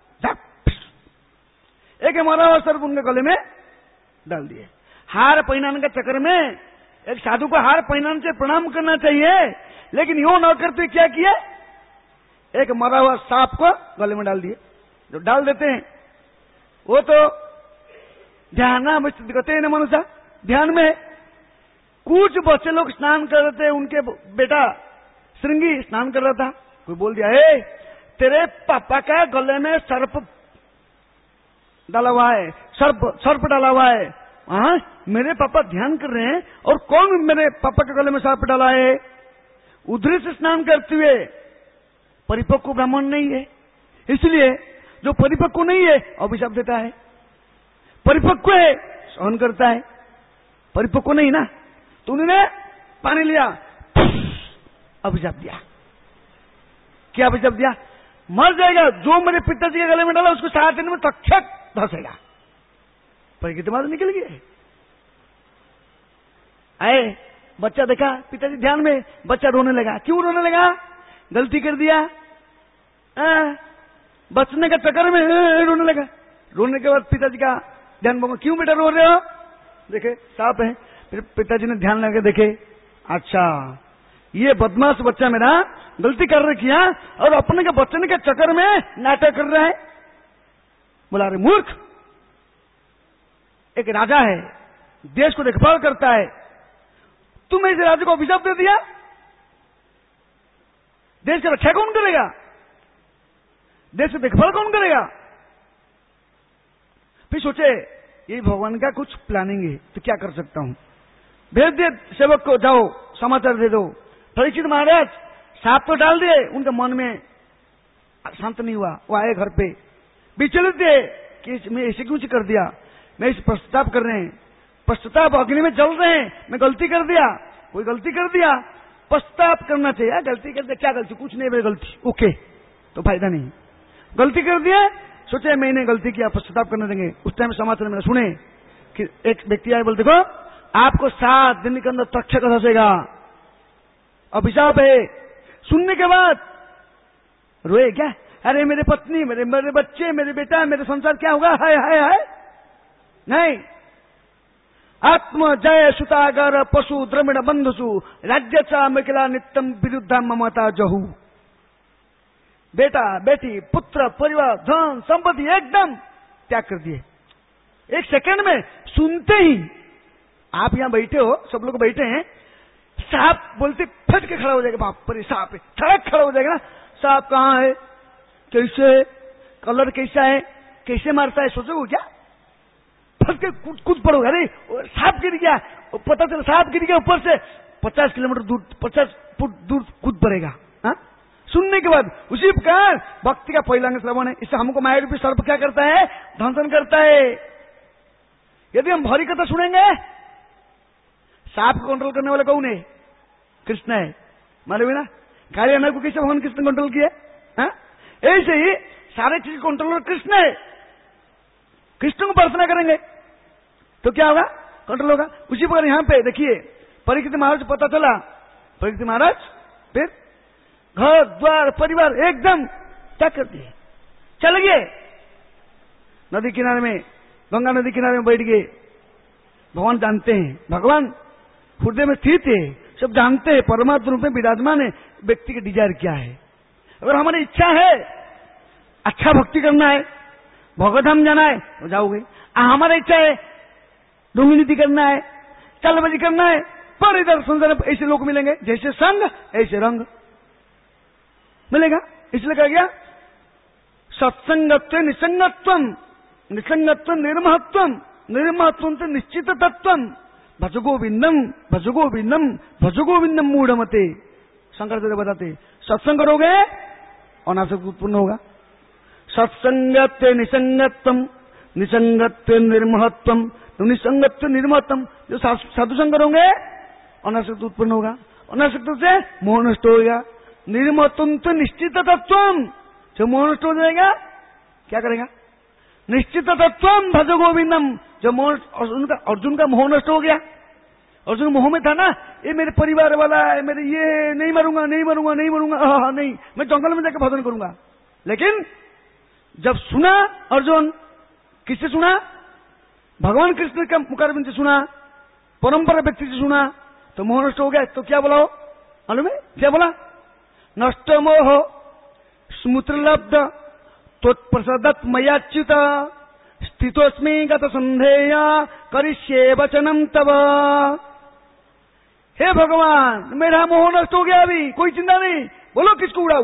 एक हमारा सर्प उनके गले में डाल दिए। हार पहनाने के चक्कर में, एक साधु को हार पहनाने से प्रणाम करना चाहिए, लेकिन यो न करते क्या किया, एक मरा हुआ सांप को गले में डाल दिए। जो डाल देते हैं वो तो ध्यान कहते न मनुष्य, ध्यान में। कुछ बच्चे लोग स्नान कर रहे थे, उनके बेटा श्रृंगी स्नान कर रहा था, कोई बोल दिया, हे तेरे पापा का गले में सर्प डाला हुआ है, सर्प डाला हुआ है। हाँ, मेरे पापा ध्यान कर रहे हैं और कौन मेरे पापा के गले में सर्प डाला है? उधरी से स्नान करते हुए परिपक्व ब्राह्मण नहीं है, इसलिए जो परिपक्व नहीं है अभिशाप देता है। परिपक्व है सहन करता है, परिपक्व नहीं ना, तो उन्होंने पानी लिया, अभिशाप दिया। क्या अभिशाप दिया? मर जाएगा। जो मेरे पिताजी के गले में डाला उसको 7 दिन में तक्षक धसेगा। पर कितने निकल गए। आए बच्चा देखा, पिताजी ध्यान में, बच्चा रोने लगा। क्यों रोने लगा? गलती कर दिया, बचने के चक्कर में रोने लगा। रोने के बाद पिताजी का ध्यान भंग, क्यों बेटा रो रहे हो? देखे सांप है। फिर पिताजी ने ध्यान लगा देखे, अच्छा ये बदमाश बच्चा मेरा गलती कर रहे किया और अपने के बचने के चक्कर में नाटक कर रहा है। बोला अरे मूर्ख, एक राजा है, देश को देखभाल करता है, तुमने इस राजा को अभिशाप दे दिया, देश की रक्षा कौन करेगा? देश की देखभाल कौन करेगा? फिर सोचे ये भगवान का कुछ प्लानिंग है, तो क्या कर सकता हूं? भेज दे सेवक को, जाओ समाचार दे दो। परीक्षित महाराज सांप तो डाल दिए, उनके मन में शांत नहीं हुआ। वो आए घर पे, विचलित थे कि मैं ऐसे क्यों कर दिया, मैं इस पश्चाताप कर रहे हैं, पश्चाताप अग्नि में जल रहे हैं, मैं गलती कर दिया, कोई गलती कर दिया, पश्चाताप करना चाहिए। गलती कर दिया, क्या गलती? कुछ नहीं, मेरी गलती, ओके, तो फायदा नहीं। गलती कर दिया, सोचे मैंने गलती किया, पश्चाताप करने देंगे। उस टाइम समाचार में सुने कि एक व्यक्ति आए, बोलते देखो आपको 7 दिन के अंदर तक्षक धसेगा, अभिशाप है। सुनने के बाद रोए क्या? अरे मेरे पत्नी, मेरे बच्चे, मेरे बेटा, मेरे संसार क्या होगा? हाय हाय हाय। नहीं, आत्म जय सुतागर पशु द्रमिण बंधुसु राज्य चा मिथिला नित्यम विरुद्धा ममता जहू। बेटा बेटी पुत्र परिवार धन संपत्ति एकदम त्याग कर दिए। एक सेकंड में सुनते ही, आप यहां बैठे हो, सब लोग बैठे हैं, सांप बोलते फट के खड़ा हो जाएगा, बाप रे सांप है, ठड़क खड़ा हो जाएगा ना। सांप कहाँ है, कैसे है, कलर कैसा है, कैसे मारता है, सोचोगे क्या? फट के कूद पड़ोगे, अरे सांप गिर गया, पता चला सांप गिर गया, ऊपर से 50 किलोमीटर दूर, 50 फुट दूर कूद पड़ेगा। सुनने के बाद उसी प्रकार भक्ति का पहिलांग श्रवण है। इससे हमको माया रूपी सर्प क्या करता है? ध्वंसन करता है। यदि हम भरी कथा सुनेंगे, सांप को कंट्रोल करने वाला कौन है? कृष्ण है, मालूम है ना? कार्यान्वयन को कैसे भगवान कृष्ण कंट्रोल किया? ऐसे ही सारे चीज कंट्रोलर कृष्ण है। कृष्ण को प्रार्थना करेंगे तो क्या होगा? कंट्रोल होगा। उसी प्रकार यहां पे देखिए, परीक्षित महाराज पता चला, परीक्षित महाराज फिर घर द्वार परिवार एकदम त्याग कर दिए, चले गए नदी किनारे में, गंगा नदी किनारे में बैठ गए। भगवान जानते हैं, भगवान हृदय में स्थित है, सब जानते हैं, परमात्मा रूप में विराजमान है, व्यक्ति की डिजायर क्या है। अगर हमारी इच्छा है अच्छा भक्ति करना है, भगवतधाम जाना है, तो जाओगे। हमारा इच्छा है ढोंगी नीति करना है, चालबाजी करना है, पर इधर संसार में ऐसे लोग मिलेंगे, जैसे संग ऐसे रंग मिलेगा। इसलिए कहा गया सत्संगत्व निसंगत्व, निसंगत्व निर्महत्व, निर्महत्व निश्चित तत्व, भजगोविंदम भजगोविंदम भजगोविंदम मूढ़मते। शंकराचार्य बताते सत्संग करोगे अनासक्त उत्पन्न होगा। सत्संगत्व निसंगत्व, निसंगत्व निर्महत्व, निसंगत्व निर्महत्व। जो साधु संग करोगे अनासक्त उत्पन्न होगा, अनासक्त से मोह नष्ट होगा। निर्महत्व तो निश्चित तत्व, जो मोह नष्ट हो जाएगा क्या करेगा? निश्चित तत्व भज गोविंदम। जो मोह, अर्जुन का मोह नष्ट हो गया, अर्जुन मोह में था ना, ये मेरे परिवार वाला है, मेरे ये नहीं मरूंगा नहीं मरूंगा नहीं मरूंगा, नहीं मैं जंगल में जाकर भजन करूंगा। लेकिन जब सुना अर्जुन, किससे सुना? भगवान कृष्ण का मुखारबिंद से सुना, परंपरा व्यक्ति से सुना, तो मोह नष्ट हो गया। तो क्या बोला हो मालूम है? क्या बोला? नष्ट मोह स्मृतिलब्ध त्वत्प्रसादत् मयाच्युत स्थितोस्मि गत संधेय करिष्ये वचनम तव। हे भगवान, मेरा मोह नष्ट हो गया, अभी कोई चिंता नहीं, बोलो किसको उड़ाऊ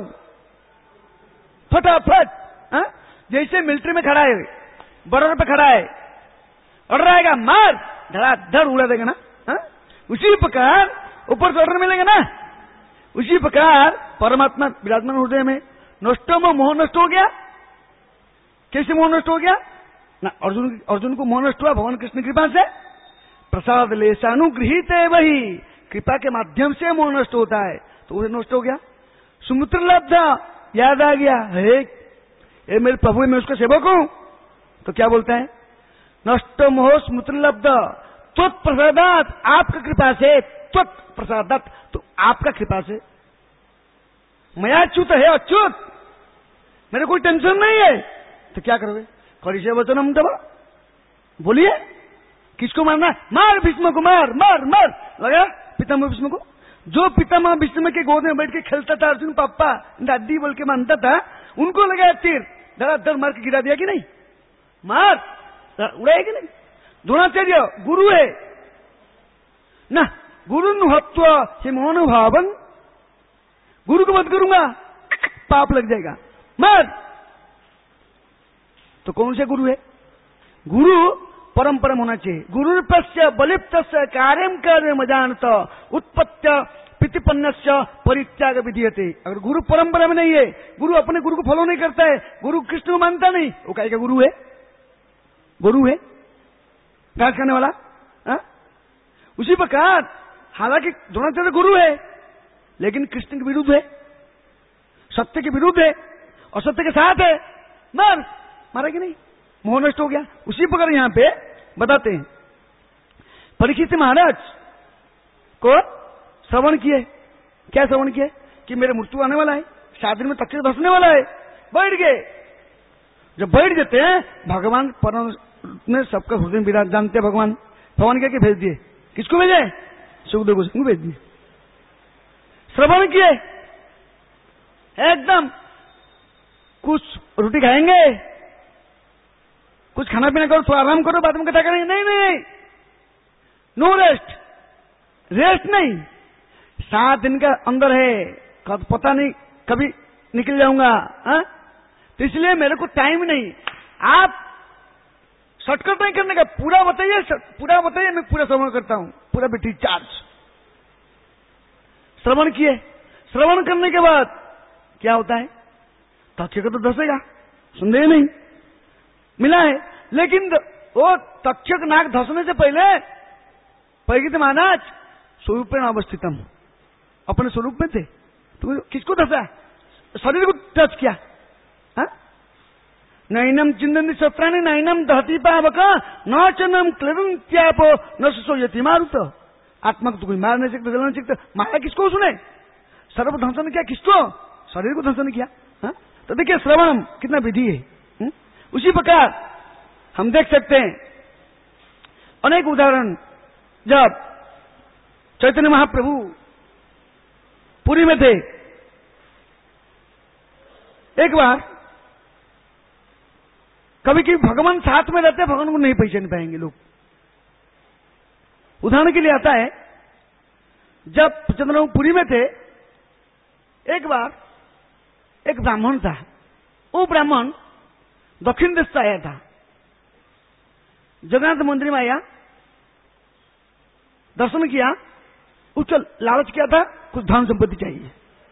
फटाफट। जैसे मिलिट्री में खड़ा है, बॉर्डर पे खड़ा है, ऑर्डर आएगा मार, धड़ाधड़ उड़ा देगा ना। उसी प्रकार ऊपर से ऑर्डर मिलेगा ना, उसी प्रकार परमात्मा विराजमान हृदय में। नष्ट मोह नष्ट हो गया। कैसे मोह नष्ट हो गया ना? अर्जुन को मोह नष्ट हुआ भगवान कृष्ण की कृपा से। प्रसाद लेशानुगृहित है, वही कृपा के माध्यम से मोह नष्ट होता है, तो उसे नष्ट हो गया। सुमित्र लब्धा, याद आ गया, हे मेरे प्रभु, मैं उसका सेवक हूं, तो क्या बोलता है? नष्ट मोह स्मृति लब्ध त्वत्प्रसादात, आपका कृपा से, त्वत्प्रसादात, तो आपका कृपा से। मैं अच्युत है, अच्युत, मेरे कोई टेंशन नहीं है। तो क्या करोगे? करिष्ये वचनम तव, बोलिए किसको मारना? मार भीष्म को, मार मार मार। लगा पितामह भीष्म को? जो पितामह भीष्म के गोद में बैठ के खेलता था, अर्जुन पापा दादी बोल के मानता था, उनको लगाया तीर, धड़ाधड़ मार के गिरा दिया कि नहीं? मार उड़ाया कि नहीं? द्रोणाचार्य गुरु है ना, गुरु हत्वा हिमोनुभावन, गुरु को मत करूंगा पाप लग जाएगा, मार। तो कौन से गुरु है? गुरु परम होना चाहिए। गुरु पश्य बलिप्त कार्यम कार्य मजानत उत्पत्त्य पितृपन्नस्य परित्याग विधीयते। अगर गुरु परंपरा में नहीं है, गुरु अपने गुरु को फॉलो नहीं करता है, गुरु कृष्ण को मानता नहीं, वो क्या गुरु है? गुरु है घास खाने वाला? उसी प्रकार हालांकि द्रोणाचार्य गुरु है, लेकिन कृष्ण के विरुद्ध है, सत्य के विरुद्ध है, और सत्य के साथ है, मारा कि नहीं? मोह नष्ट हो गया। उसी प्रकार यहां पे बताते हैं, परीक्षित महाराज को श्रवण किए। क्या श्रवण किए? कि मेरे मृत्यु आने वाला है, 7 दिन में तक्षक धसने वाला है। बैठ गए। जब बैठ जाते हैं, भगवान परम में सबका हृदय विराज जानते हैं। भगवान क्या भेज दिए? किसको भेजे? सुखदेव गोस्वामी को भेज दिए। श्रवण किए एकदम, कुछ रोटी खाएंगे, कुछ खाना पीना करो, थोड़ा आराम करो, बाद में कथा करेंगे। नहीं, नो रेस्ट, रेस्ट नहीं। 7 दिन का अंदर है, कब पता नहीं कभी निकल जाऊंगा, तो इसलिए मेरे को टाइम नहीं। आप शॉर्टकट नहीं करने का, पूरा बताइए, मैं पूरा श्रवण करता हूं, पूरा बेटी चार्ज। श्रवण किए। श्रवण करने के बाद क्या होता है? तक्षक तो धसेगा, संदेह नहीं, मिला है। लेकिन वो तक्षक नाक धसने से पहले परीक्षित महाराज स्वरूप में अवस्थितम, अपने स्वरूप में थे। तो किसको धसा? शरीर को टच किया। नैनम चिंदन शस्त्राणी नैनम दहती पावक न चनम क्लेदंत्यापो न सुसोयति मारुत। आत्मा को तो कोई मार नहीं सकते, जला नहीं सकते, मारा किसको? उसने सर्व ध्वंसन किया, किसको? शरीर को ध्वंसन किया। तो देखिए श्रवण कितना विधि है। उसी प्रकार हम देख सकते हैं अनेक उदाहरण। जब चैतन्य महाप्रभु पुरी में थे, एक बार कभी कभी भगवान साथ में रहते हैं, भगवान को नहीं पहचान पाएंगे लोग। उदाहरण के लिए आता है, जब चंद्रपुरी में थे, एक बार एक ब्राह्मण था। वो ब्राह्मण दक्षिण देश से आया था, जगन्नाथ मंदिर में आया, दर्शन किया, उसको लालच किया था कुछ धन संपत्ति चाहिए।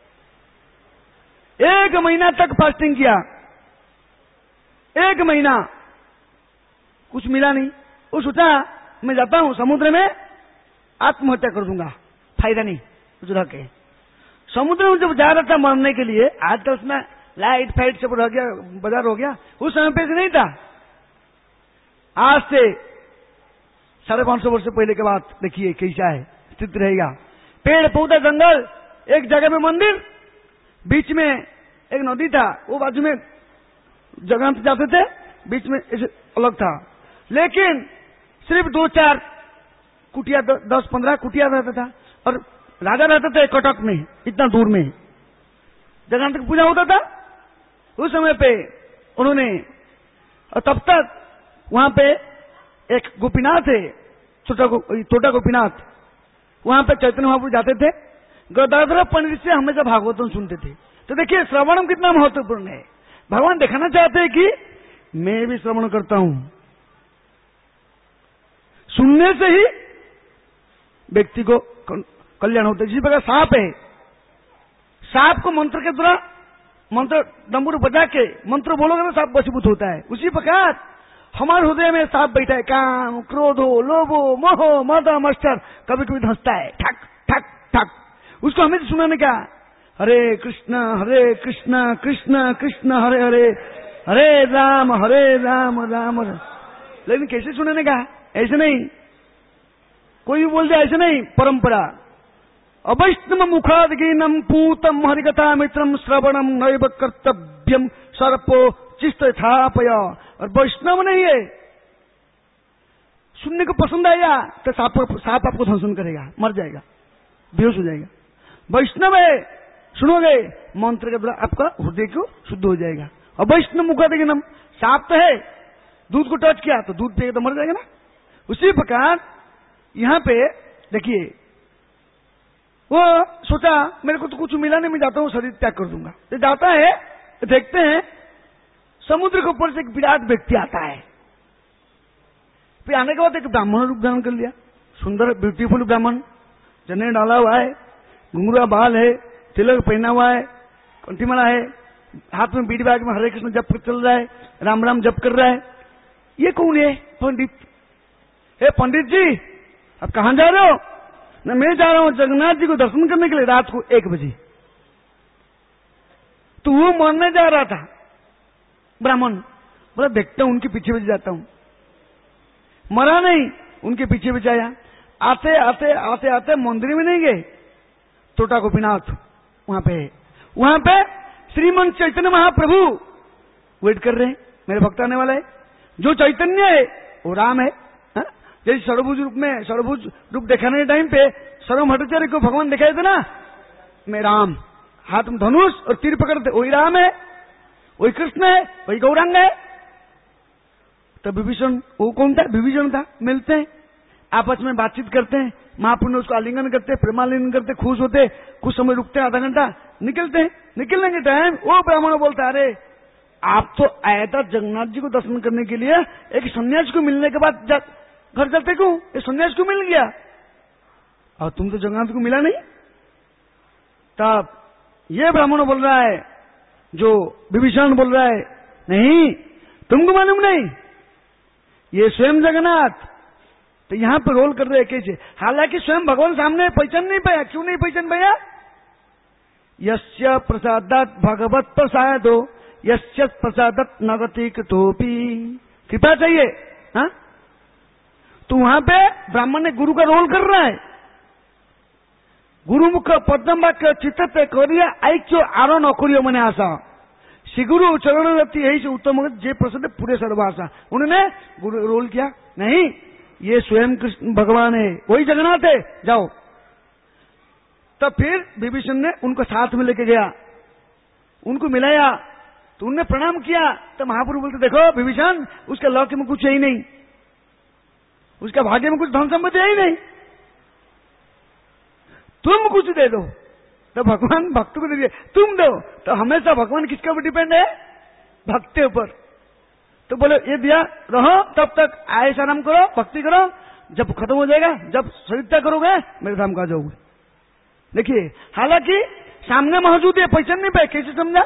1 महीना तक फास्टिंग किया, 1 महीना कुछ मिला नहीं। वो सोचा मैं जाता हूं समुद्र में आत्महत्या कर दूंगा, फायदा नहीं कुछ रह के। समुद्र में जब जा रहा था मरने के लिए, आजकल उसमें लाइट फाइट सब रह गया, बाजार हो गया, उस समय पे नहीं था। आज से 550 वर्ष पहले के बात देखिए कैसा है स्थिति रहेगा। पेड़ पौधा जंगल, एक जगह में मंदिर, बीच में एक नदी था, वो बाजू में जगह जाते थे, बीच में ऐसे अलग था। लेकिन सिर्फ 2-4 कुटिया, 10-15 कुटिया रहता था, और राजा रहते थे कटक में, इतना दूर में जगह तक पूजा होता था। उस समय पे उन्होंने, और तब तक वहां पे एक गोपीनाथ है, छोटा गोपीनाथ, वहां पे चैतन्य महाप्रभु जाते थे, गदाधर पंडित से हमेशा भागवतम सुनते थे। तो देखिए श्रवण कितना महत्वपूर्ण है। भगवान दिखाना चाहते हैं कि मैं भी श्रवण करता हूं। सुनने से ही व्यक्ति को कल्याण होता है। जिस प्रकार सांप है, सांप को मंत्र के द्वारा, मंत्र डमरू बजा के मंत्र बोलोगे तो सांप वशीभूत होता है। उसी प्रकार हमारे हृदय में सांप बैठा है, काम क्रोधो लोभो मोहो मद मस्टर, कभी कभी धंसता है, ठक ठक ठक। उसको हमें सुनाने का, हरे कृष्ण कृष्ण कृष्ण हरे हरे, हरे राम राम राम। लेकिन कैसे सुनाने का? ऐसे नहीं, कोई भी बोल जाए, ऐसे नहीं। परंपरा अवैष्णव मुखादगीनम पूतम हरिकथा मित्रम श्रवणम नैव कर्तव्यम सर्पो चिस्त थापय। और वैष्णव नहीं है, सुनने को पसंद आएगा तो सांप आपको दंशन करेगा, मर जाएगा, बेहोश हो जाएगा। वैष्णव है, सुनोगे मंत्र के द्वारा आपका हृदय को शुद्ध हो जाएगा। और वैष्णव मुखादगीनम, सांप तो है, दूध को टच किया तो दूध पिएगा तो मर जाएगा ना। उसी प्रकार यहां पे देखिए, वो सोचा मेरे को तो कुछ मिला नहीं, मैं जाता हूं, शरीर त्याग कर दूंगा। तो जाता है, देखते हैं समुद्र के ऊपर से एक विराट व्यक्ति आता है। फिर आने के बाद एक ब्राह्मण रूप धारण कर लिया, सुंदर ब्यूटीफुल ब्राह्मण, जनेऊ डाला हुआ है, घुंघरा बाल है, तिलक पहना हुआ है, कंठीमाला है, हाथ में बीड़ी बैग में हरे कृष्ण जप चल रहा है, राम राम जप कर रहा है। ये कौन है? पंडित। हे पंडित जी, आप कहां जा रहे हो? ना मैं जा रहा हूं जगन्नाथ जी को दर्शन करने के लिए रात को 1 बजे। तो वो मरने जा रहा था। ब्राह्मण बोला देखता हूं, उनके पीछे पीछे जाता हूं। मरा नहीं, उनके पीछे पीछे आया। आते आते आते आते मंदिर में नहीं गए, टोटा गोपीनाथ वहां पे श्रीमन चैतन्य महाप्रभु वेट कर रहे हैं, मेरे भक्त आने वाला है। जो चैतन्य है वो राम है। जैसे सर्वभुज रूप दिखाने के टाइम पे सर्व भट्टाचार्य को भगवान दिखाए थे ना, मैं राम, हाथ में धनुष और तीर पकड़ते, वही राम है, वही कृष्ण है, वही गौरांग है। तो विभीषण, वो कौन था? विभीषण था। मिलते हैं, आपस में बातचीत करते हैं, महापुरुष उसको आलिंगन करते, प्रेमालिंगन करते, खुश होते, कुछ समय रुकते हैं, आधा घंटा निकलते हैं। निकलने के टाइम वो ब्राह्मण बोलता, अरे आप तो आया था जगन्नाथ जी को दर्शन करने के लिए, एक सन्यासी को मिलने के बाद घर चलते क्यों? ये सन्यासी को मिल गया और तुम तो जगन्नाथ को मिला नहीं। तब ये ब्राह्मण बोल रहा है, जो विभीषण बोल रहा है, नहीं तुमको मालूम नहीं, ये स्वयं जगन्नाथ। तो यहां पर रोल कर रहे कैसे? हालांकि स्वयं भगवान सामने पहचान नहीं पाया। क्यों नहीं पहचान पाया? यस्य प्रसादात भगवत प्रसादो यस्य प्रसादत नगति कृतोपि। कृपा चाहिए। हाँ, तो वहां पे ब्राह्मण ने गुरु का रोल कर रहा है। गुरुमुख पद्म वाक्य चित्त करिया ऐक्य आरो न करियो मने आशा श्रीगुरु चरण रति यही से उत्तम जे प्रसिद्ध पूरे सर्वासा। उन्होंने गुरु रोल किया, नहीं ये स्वयं कृष्ण भगवान है, वही जगन्नाथ है, जाओ। तब फिर विभीषण ने उनको साथ में लेके गया, उनको मिलाया, तो उनने प्रणाम किया। तो महाप्रभु बोलते, देखो विभीषण, उसके लौक्य में कुछ है ही नहीं, उसका भाग्य में कुछ धन संपत्ति है ही नहीं, तुम कुछ दे दो। तो भगवान भक्त को दे दिए, तुम दो। तो हमेशा भगवान किसके ऊपर डिपेंड है? भक्त के ऊपर। तो बोले ये दिया रहो, तब तक आयस आराम करो, भक्ति करो, जब खत्म हो जाएगा, जब सरिता करोगे मेरे धाम का जाओगे। देखिए, हालांकि सामने मौजूद है, पहचान नहीं पाए, कैसे समझा?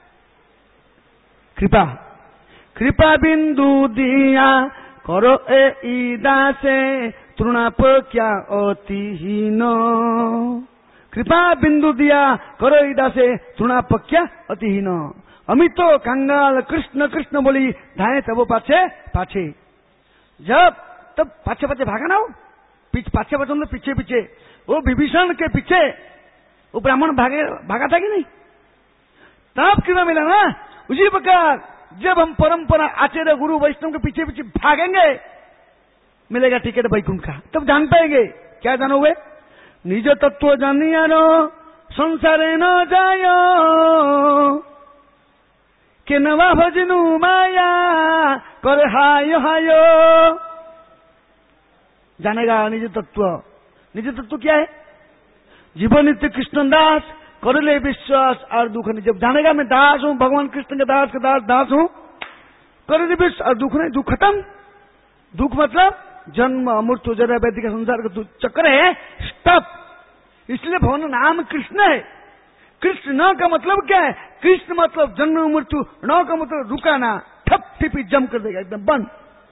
कृपा कृपा बिंदु दिया करो ए ईदा से तृणाप क्या अतिहीन। कृपा बिंदु दिया करो ईदा से तृणाप क्या अतिहीन। अमित तो कंगाल कृष्ण कृष्ण बोली धाए तब वो पाछे पाछे। जब तब पाछे पाछे भागा ना, पाछे पाछे मतलब पीछे पीछे। वो विभीषण के पीछे वो ब्राह्मण भागा था कि नहीं? तब कृपा मिला ना। उसी प्रकार जब हम परंपरा आचार्य गुरु वैष्णव के पीछे पीछे भागेंगे, मिलेगा टिकट वैकुंठ का। तब जान पाएंगे। क्या जानोगे? निज तत्व जानियारो संसारे न जायो के नवा भजनु माया कर हायो हायो। जानेगा निज तत्व। निज तत्व क्या है? जीवन नित्य कृष्ण दास कर ले विश्वास और दुख नहीं। जब जानेगा मैं दास हूं, भगवान कृष्ण के दास का दास हूं, कर ले विश्वास और दुख नहीं। दुख खत्म। दुख मतलब जन्म मृत्यु जरा वैदिक संसार का चक्र है, स्टॉप। इसलिए भगवान नाम कृष्ण है। कृष्ण न का मतलब क्या है? कृष्ण मतलब जन्म मृत्यु, न का मतलब रुकाना, ठप ठिपी जम कर देगा, एकदम बंद।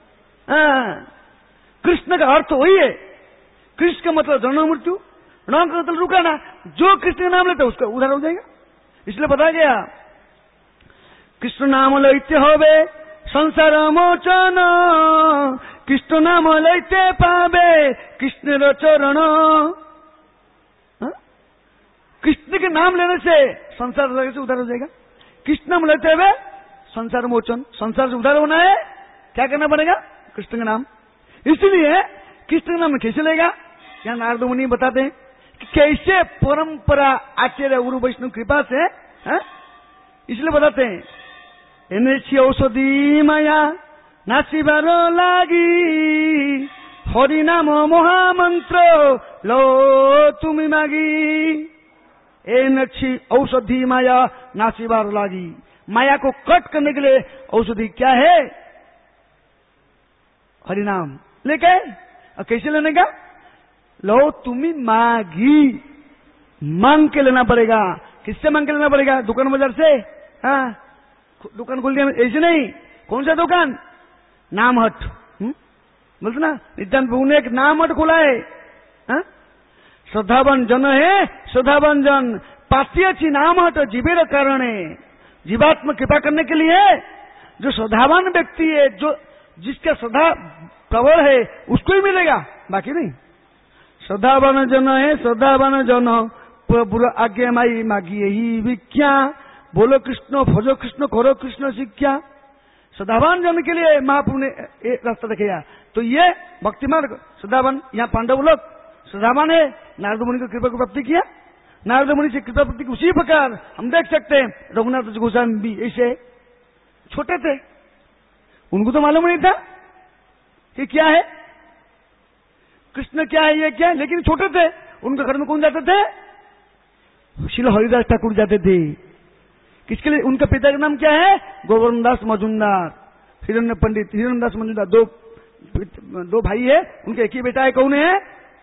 कृष्ण का अर्थ वही है। कृष्ण का मतलब जन्म मृत्यु, न का मतलब रुकाना। जो कृष्ण का नाम लेता है उसका उधार हो जाएगा। इसलिए बताया गया कृष्ण नाम लैते होवे संसार मोचन, कृष्ण नाम लैते पावे कृष्ण चरण। कृष्ण के नाम लेने से संसार से उद्धार हो जाएगा। कृष्ण नाम लेते हुए संसार मोचन, संसार से उद्धार होना है, क्या करना पड़ेगा? कृष्ण का नाम। इसलिए कृष्ण का नाम कैसे लेगा? यहाँ नारद मुनि बताते हैं कि कैसे परंपरा आचार्य गुरु वैष्णव कृपा से, इसलिए बताते हैं, एनेछि औषधि माया नाचिबार लागी, हरि नाम महामंत्र लो तुम मागी। एनेछि औषधि माया नाचिबार लागी, माया को कट करने के लिए औषधि क्या है? हरि नाम लेके। और कैसे लेने का? लो तुम्हें मागी, मांग के लेना पड़ेगा। किससे मांग के लेना पड़ेगा? दुकान बाजार से? हाँ, दुकान खोल दिया ऐसे नहीं। कौन सा दुकान? नाम हट। बोलते ना, नित्यानंद प्रभु ने एक नाम हट खोला है। श्रद्धावान जन है, श्रद्धावान जन पाती अच्छी नाम हट जीवेर कारण है। जीवात्मा कृपा करने के लिए जो श्रद्धावान व्यक्ति है, जो जिसका श्रद्धा प्रबल है, उसको ही मिलेगा, बाकी नहीं। श्रद्धावान जन है, श्रद्धावान जन प्रभुर आज्ञा माई मागी यही विख्या, बोलो कृष्ण भजो कृष्ण करो कृष्ण शिक्षा। श्रद्धावान जन के लिए महाप्रभु ने रास्ता दिखाया। तो ये भक्ति मार्ग श्रद्धावान, यहाँ पांडव लोग श्रद्धावान है, नारद मुनि को कृपा को प्राप्ति किया, नारद मुनि से कृपा प्राप्ति। उसी प्रकार हम देख सकते हैं रघुनाथ गोस्वामी भी ऐसे छोटे थे, उनको तो मालूम नहीं था कि क्या है कृष्ण, क्या है ये क्या है, लेकिन छोटे थे। उनके घर में कौन जाते थे? श्री हरिदास ठाकुर जाते थे। किसके लिए? उनका पिता का नाम क्या है? गोवर्धन दास मजुमदार, हिरण्य पंडित, हिरण्य दास मजुमदार। दो भाई है, उनके एक ही बेटा है। कौन है?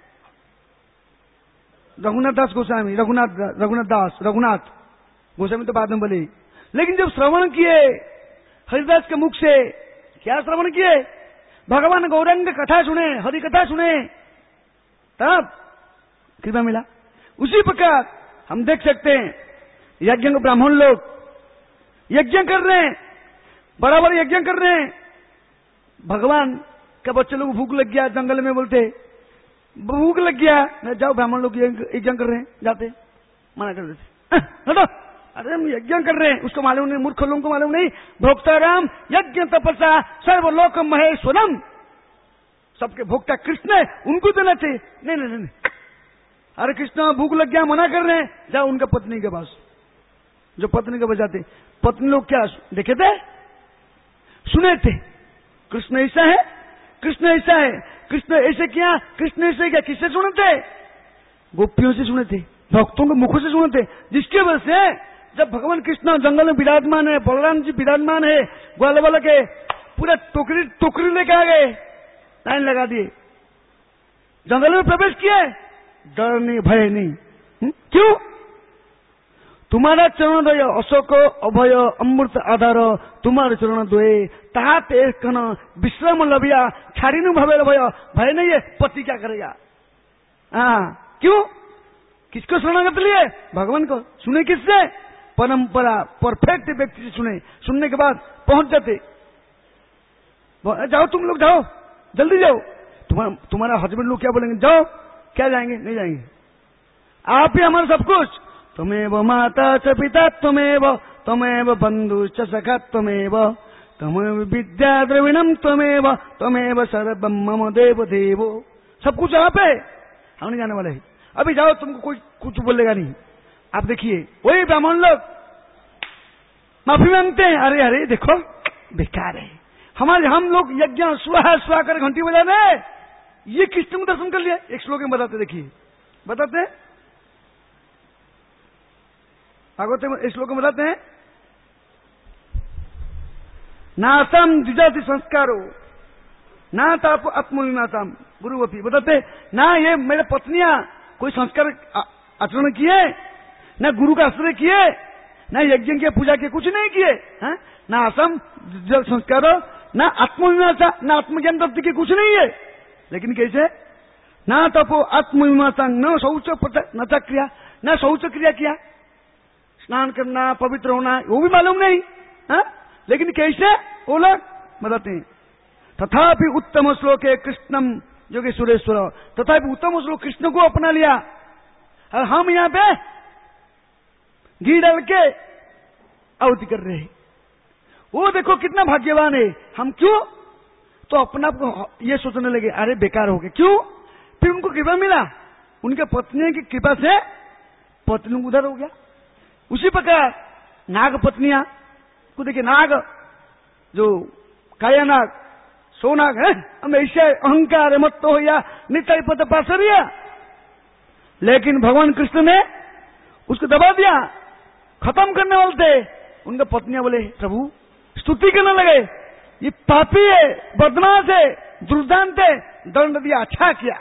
रघुनाथ दास गोस्वामी, रघुनाथ गोस्वामी तो बाद में बोले। लेकिन जब श्रवण किए हरिदास के मुख से, क्या श्रवण किए? भगवान गौरांग कथा सुने, हरि कथा सुने, तब कृपा मिला। उसी प्रकार हम देख सकते हैं यज्ञ को ब्राह्मण लोग यज्ञ कर रहे हैं, बराबर यज्ञ कर रहे हैं। भगवान का बच्चे लोग भूख लग गया, जंगल में बोलते भूख लग गया, जाओ ब्राह्मण लोग यज्ञ कर रहे हैं, जाते मना कर देते, हटो, अरे हम यज्ञ कर रहे हैं। उसको मालूम नहीं, मूर्ख लोगों को मालूम नहीं। भोक्ताराम यज्ञ तपस्या सर्वलोक महेश्वरम, सबके भोक्ता कृष्ण है, उनको देना चाहिए। नहीं नहीं नहीं, अरे कृष्ण भूख लग गया, मना कर रहे हैं, जाओ उनका पत्नी के पास, जो पत्नी के बजाते। पत्नी लोग क्या देखे थे? सुने थे, कृष्ण ऐसा है, कृष्ण ऐसा है, कृष्ण ऐसे किया, कृष्ण ऐसे किया। किससे सुने थे? गोपियों से सुने थे, भक्तों के मुखों से सुने थे। जिसके वजह से जब भगवान कृष्ण जंगल में विराजमान है, बलराम जी विराजमान है, ग्वाल वाला के पूरा टोकरी लेके आ गए, लाइन लगा दिए, जंगल में प्रवेश किए, डर नहीं भय नहीं। क्यों? तुम्हारा चरण द्वय अशोक अभय अमृत आधार, तुम्हारे चरण द्वय तात एक विश्राम लभिया, छाड़ीनु भवे भय, भय नहीं है, पति क्या करेगा? हाँ, क्यों? किसको शरणागत लिए? भगवान को। सुने किससे? परंपरा परफेक्ट व्यक्ति से सुने, सुनने के बाद पहुंच जाते। जाओ तुम लोग, जाओ जल्दी जाओ, तुम्हारा हस्बैंड लोग क्या बोलेंगे? जाओ, क्या जाएंगे? नहीं जाएंगे, आप ही हमारा सब कुछ। त्वमेव माता च पिता त्वमेव बंधु च सखा त्वमेव विद्या द्रविणम त्वमेव सर्वम मम देव देवो। सब कुछ आप है, हम नहीं जाने वाले हैं। अभी जाओ, तुमको कोई कुछ बोलेगा नहीं। आप देखिए वही ब्राह्मण लोग माफी मांगते हैं, अरे अरे देखो बेकार है, हम लोग यज्ञ स्वाहा कर घंटी बजा रहे, ये कृष्ण को दर्शन कर लिया। एक श्लोक में बताते, देखिए बताते हैं, भागवत में एक श्लोक में बताते हैं, नासम द्विजाति संस्कारो ना ताप आत्मविनाशम गुरुवपी। बताते ना ये मेरे पत्नियां कोई संस्कार आचरण किए, ना गुरु का आश्रय किए, ना यज्ञ के पूजा के, कुछ नहीं किए। ना असम संस्कार, ना आत्मविनाशा, ना आत्मज्ञान प्राप्ति के, कुछ नहीं है। लेकिन कैसे? ना तपो आत्मविनाशा, न शौच न क्रिया, ना शौच क्रिया किया, स्नान करना, पवित्र होना, वो भी मालूम नहीं। लेकिन कैसे? वो लोग बताते हैं, तथापि उत्तम श्लोक है कृष्णम योगेश्वरेश्वर, तथापि उत्तम श्लोक कृष्ण को अपना लिया। और हम यहाँ पे घी डाल के आहुति कर रहे हैं। वो देखो कितना भाग्यवान है। हम क्यों? तो अपना ये सोचने लगे अरे बेकार हो गए। क्यों? फिर उनको कृपा मिला, उनके पत्नी की कृपा से पत्नी उधर हो गया। उसी प्रकार नाग पत्नियां को देखिए, नाग जो काया नाग, सोनाग है, हम ऐसे अहंकार है मत तो हो या नित्य पद पासरिया, लेकिन भगवान कृष्ण ने उसको दबा दिया, खत्म करने वाले थे। उनका पत्नियां बोले प्रभु, स्तुति करने लगे, ये पापी है, बदमाश है, दुर्दांत है, दंड दिया, अच्छा किया,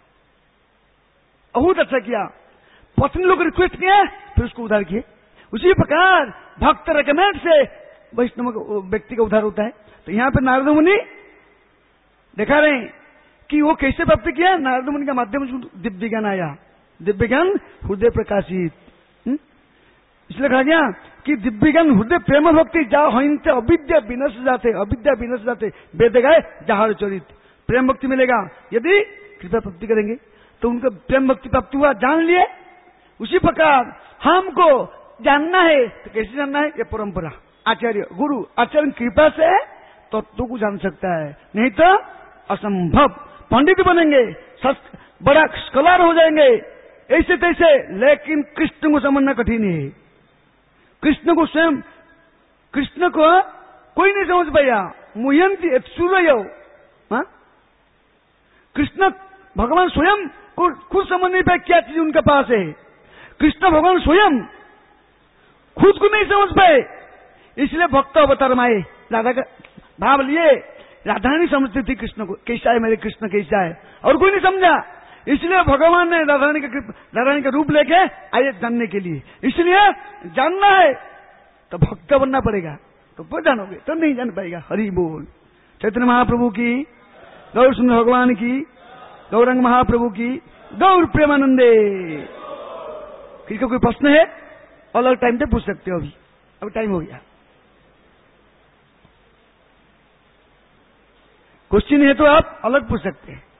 बहुत अच्छा किया। पत्नी लोग रिक्वेस्ट किया, फिर उसको उद्धार किए। उसी प्रकार भक्त रेकमेंड से वैष्णव व्यक्ति का उद्धार होता है। तो यहाँ पे नारद मुनि दिखा रहे हैं कि वो कैसे प्राप्त किया। नारद मुनि का माध्यम से दिव्य ज्ञान आया, दिव्य ज्ञान हृदय प्रकाशित। इसलिए कहा गया कि दिव्य ज्ञान हृदय प्रेम भक्ति जा हईनते अविद्या विनश जाते, अविद्या विनश जाते, वेद गाय जहार चरित। प्रेम भक्ति मिलेगा यदि कृपा प्राप्ति करेंगे तो उनका प्रेम भक्ति प्राप्ति हुआ, जान लिए। उसी प्रकार हमको जानना है तो कैसे जानना है? ये परंपरा, आचार्य गुरु आचार्य कृपा से तत्व को जान सकता है, नहीं तो असंभव। पंडित बनेंगे, बड़ा स्कॉलर हो जाएंगे ऐसे तैसे, लेकिन कृष्ण को समझना कठिन है। कृष्ण को स्वयं, कृष्ण को कोई नहीं समझ पाया। मुह्यंती सूर्य, कृष्ण भगवान स्वयं को खुद समझ नहीं पाए क्या चीज उनके पास है। कृष्ण भगवान स्वयं खुद को नहीं समझ पाए, इसलिए भक्त अवतार में आए। राधा का भाव लिए, राधा नहीं समझती थी कृष्ण को, कैसा है मेरे कृष्ण कैसा है, और कोई नहीं समझा। इसलिए भगवान ने राधारानी का रूप लेके आए जानने के लिए। इसलिए जानना है तो भक्त बनना पड़ेगा, तो जानोगे तो नहीं जान पाएगा। हरि बोल। चैतन्य महाप्रभु की, गौर सुंदर भगवान की, गौरंग महाप्रभु की, गौर प्रेमानंदे। किसी का कोई प्रश्न है अलग टाइम पे पूछ सकते हो, अभी टाइम हो गया। क्वेश्चन है तो आप अलग पूछ सकते हैं,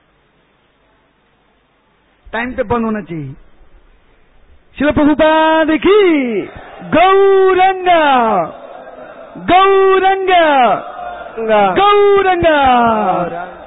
टाइम पे बंद होना चाहिए। शिल प्रभुपाद की गौरंगा गौरंगा गौरंगा।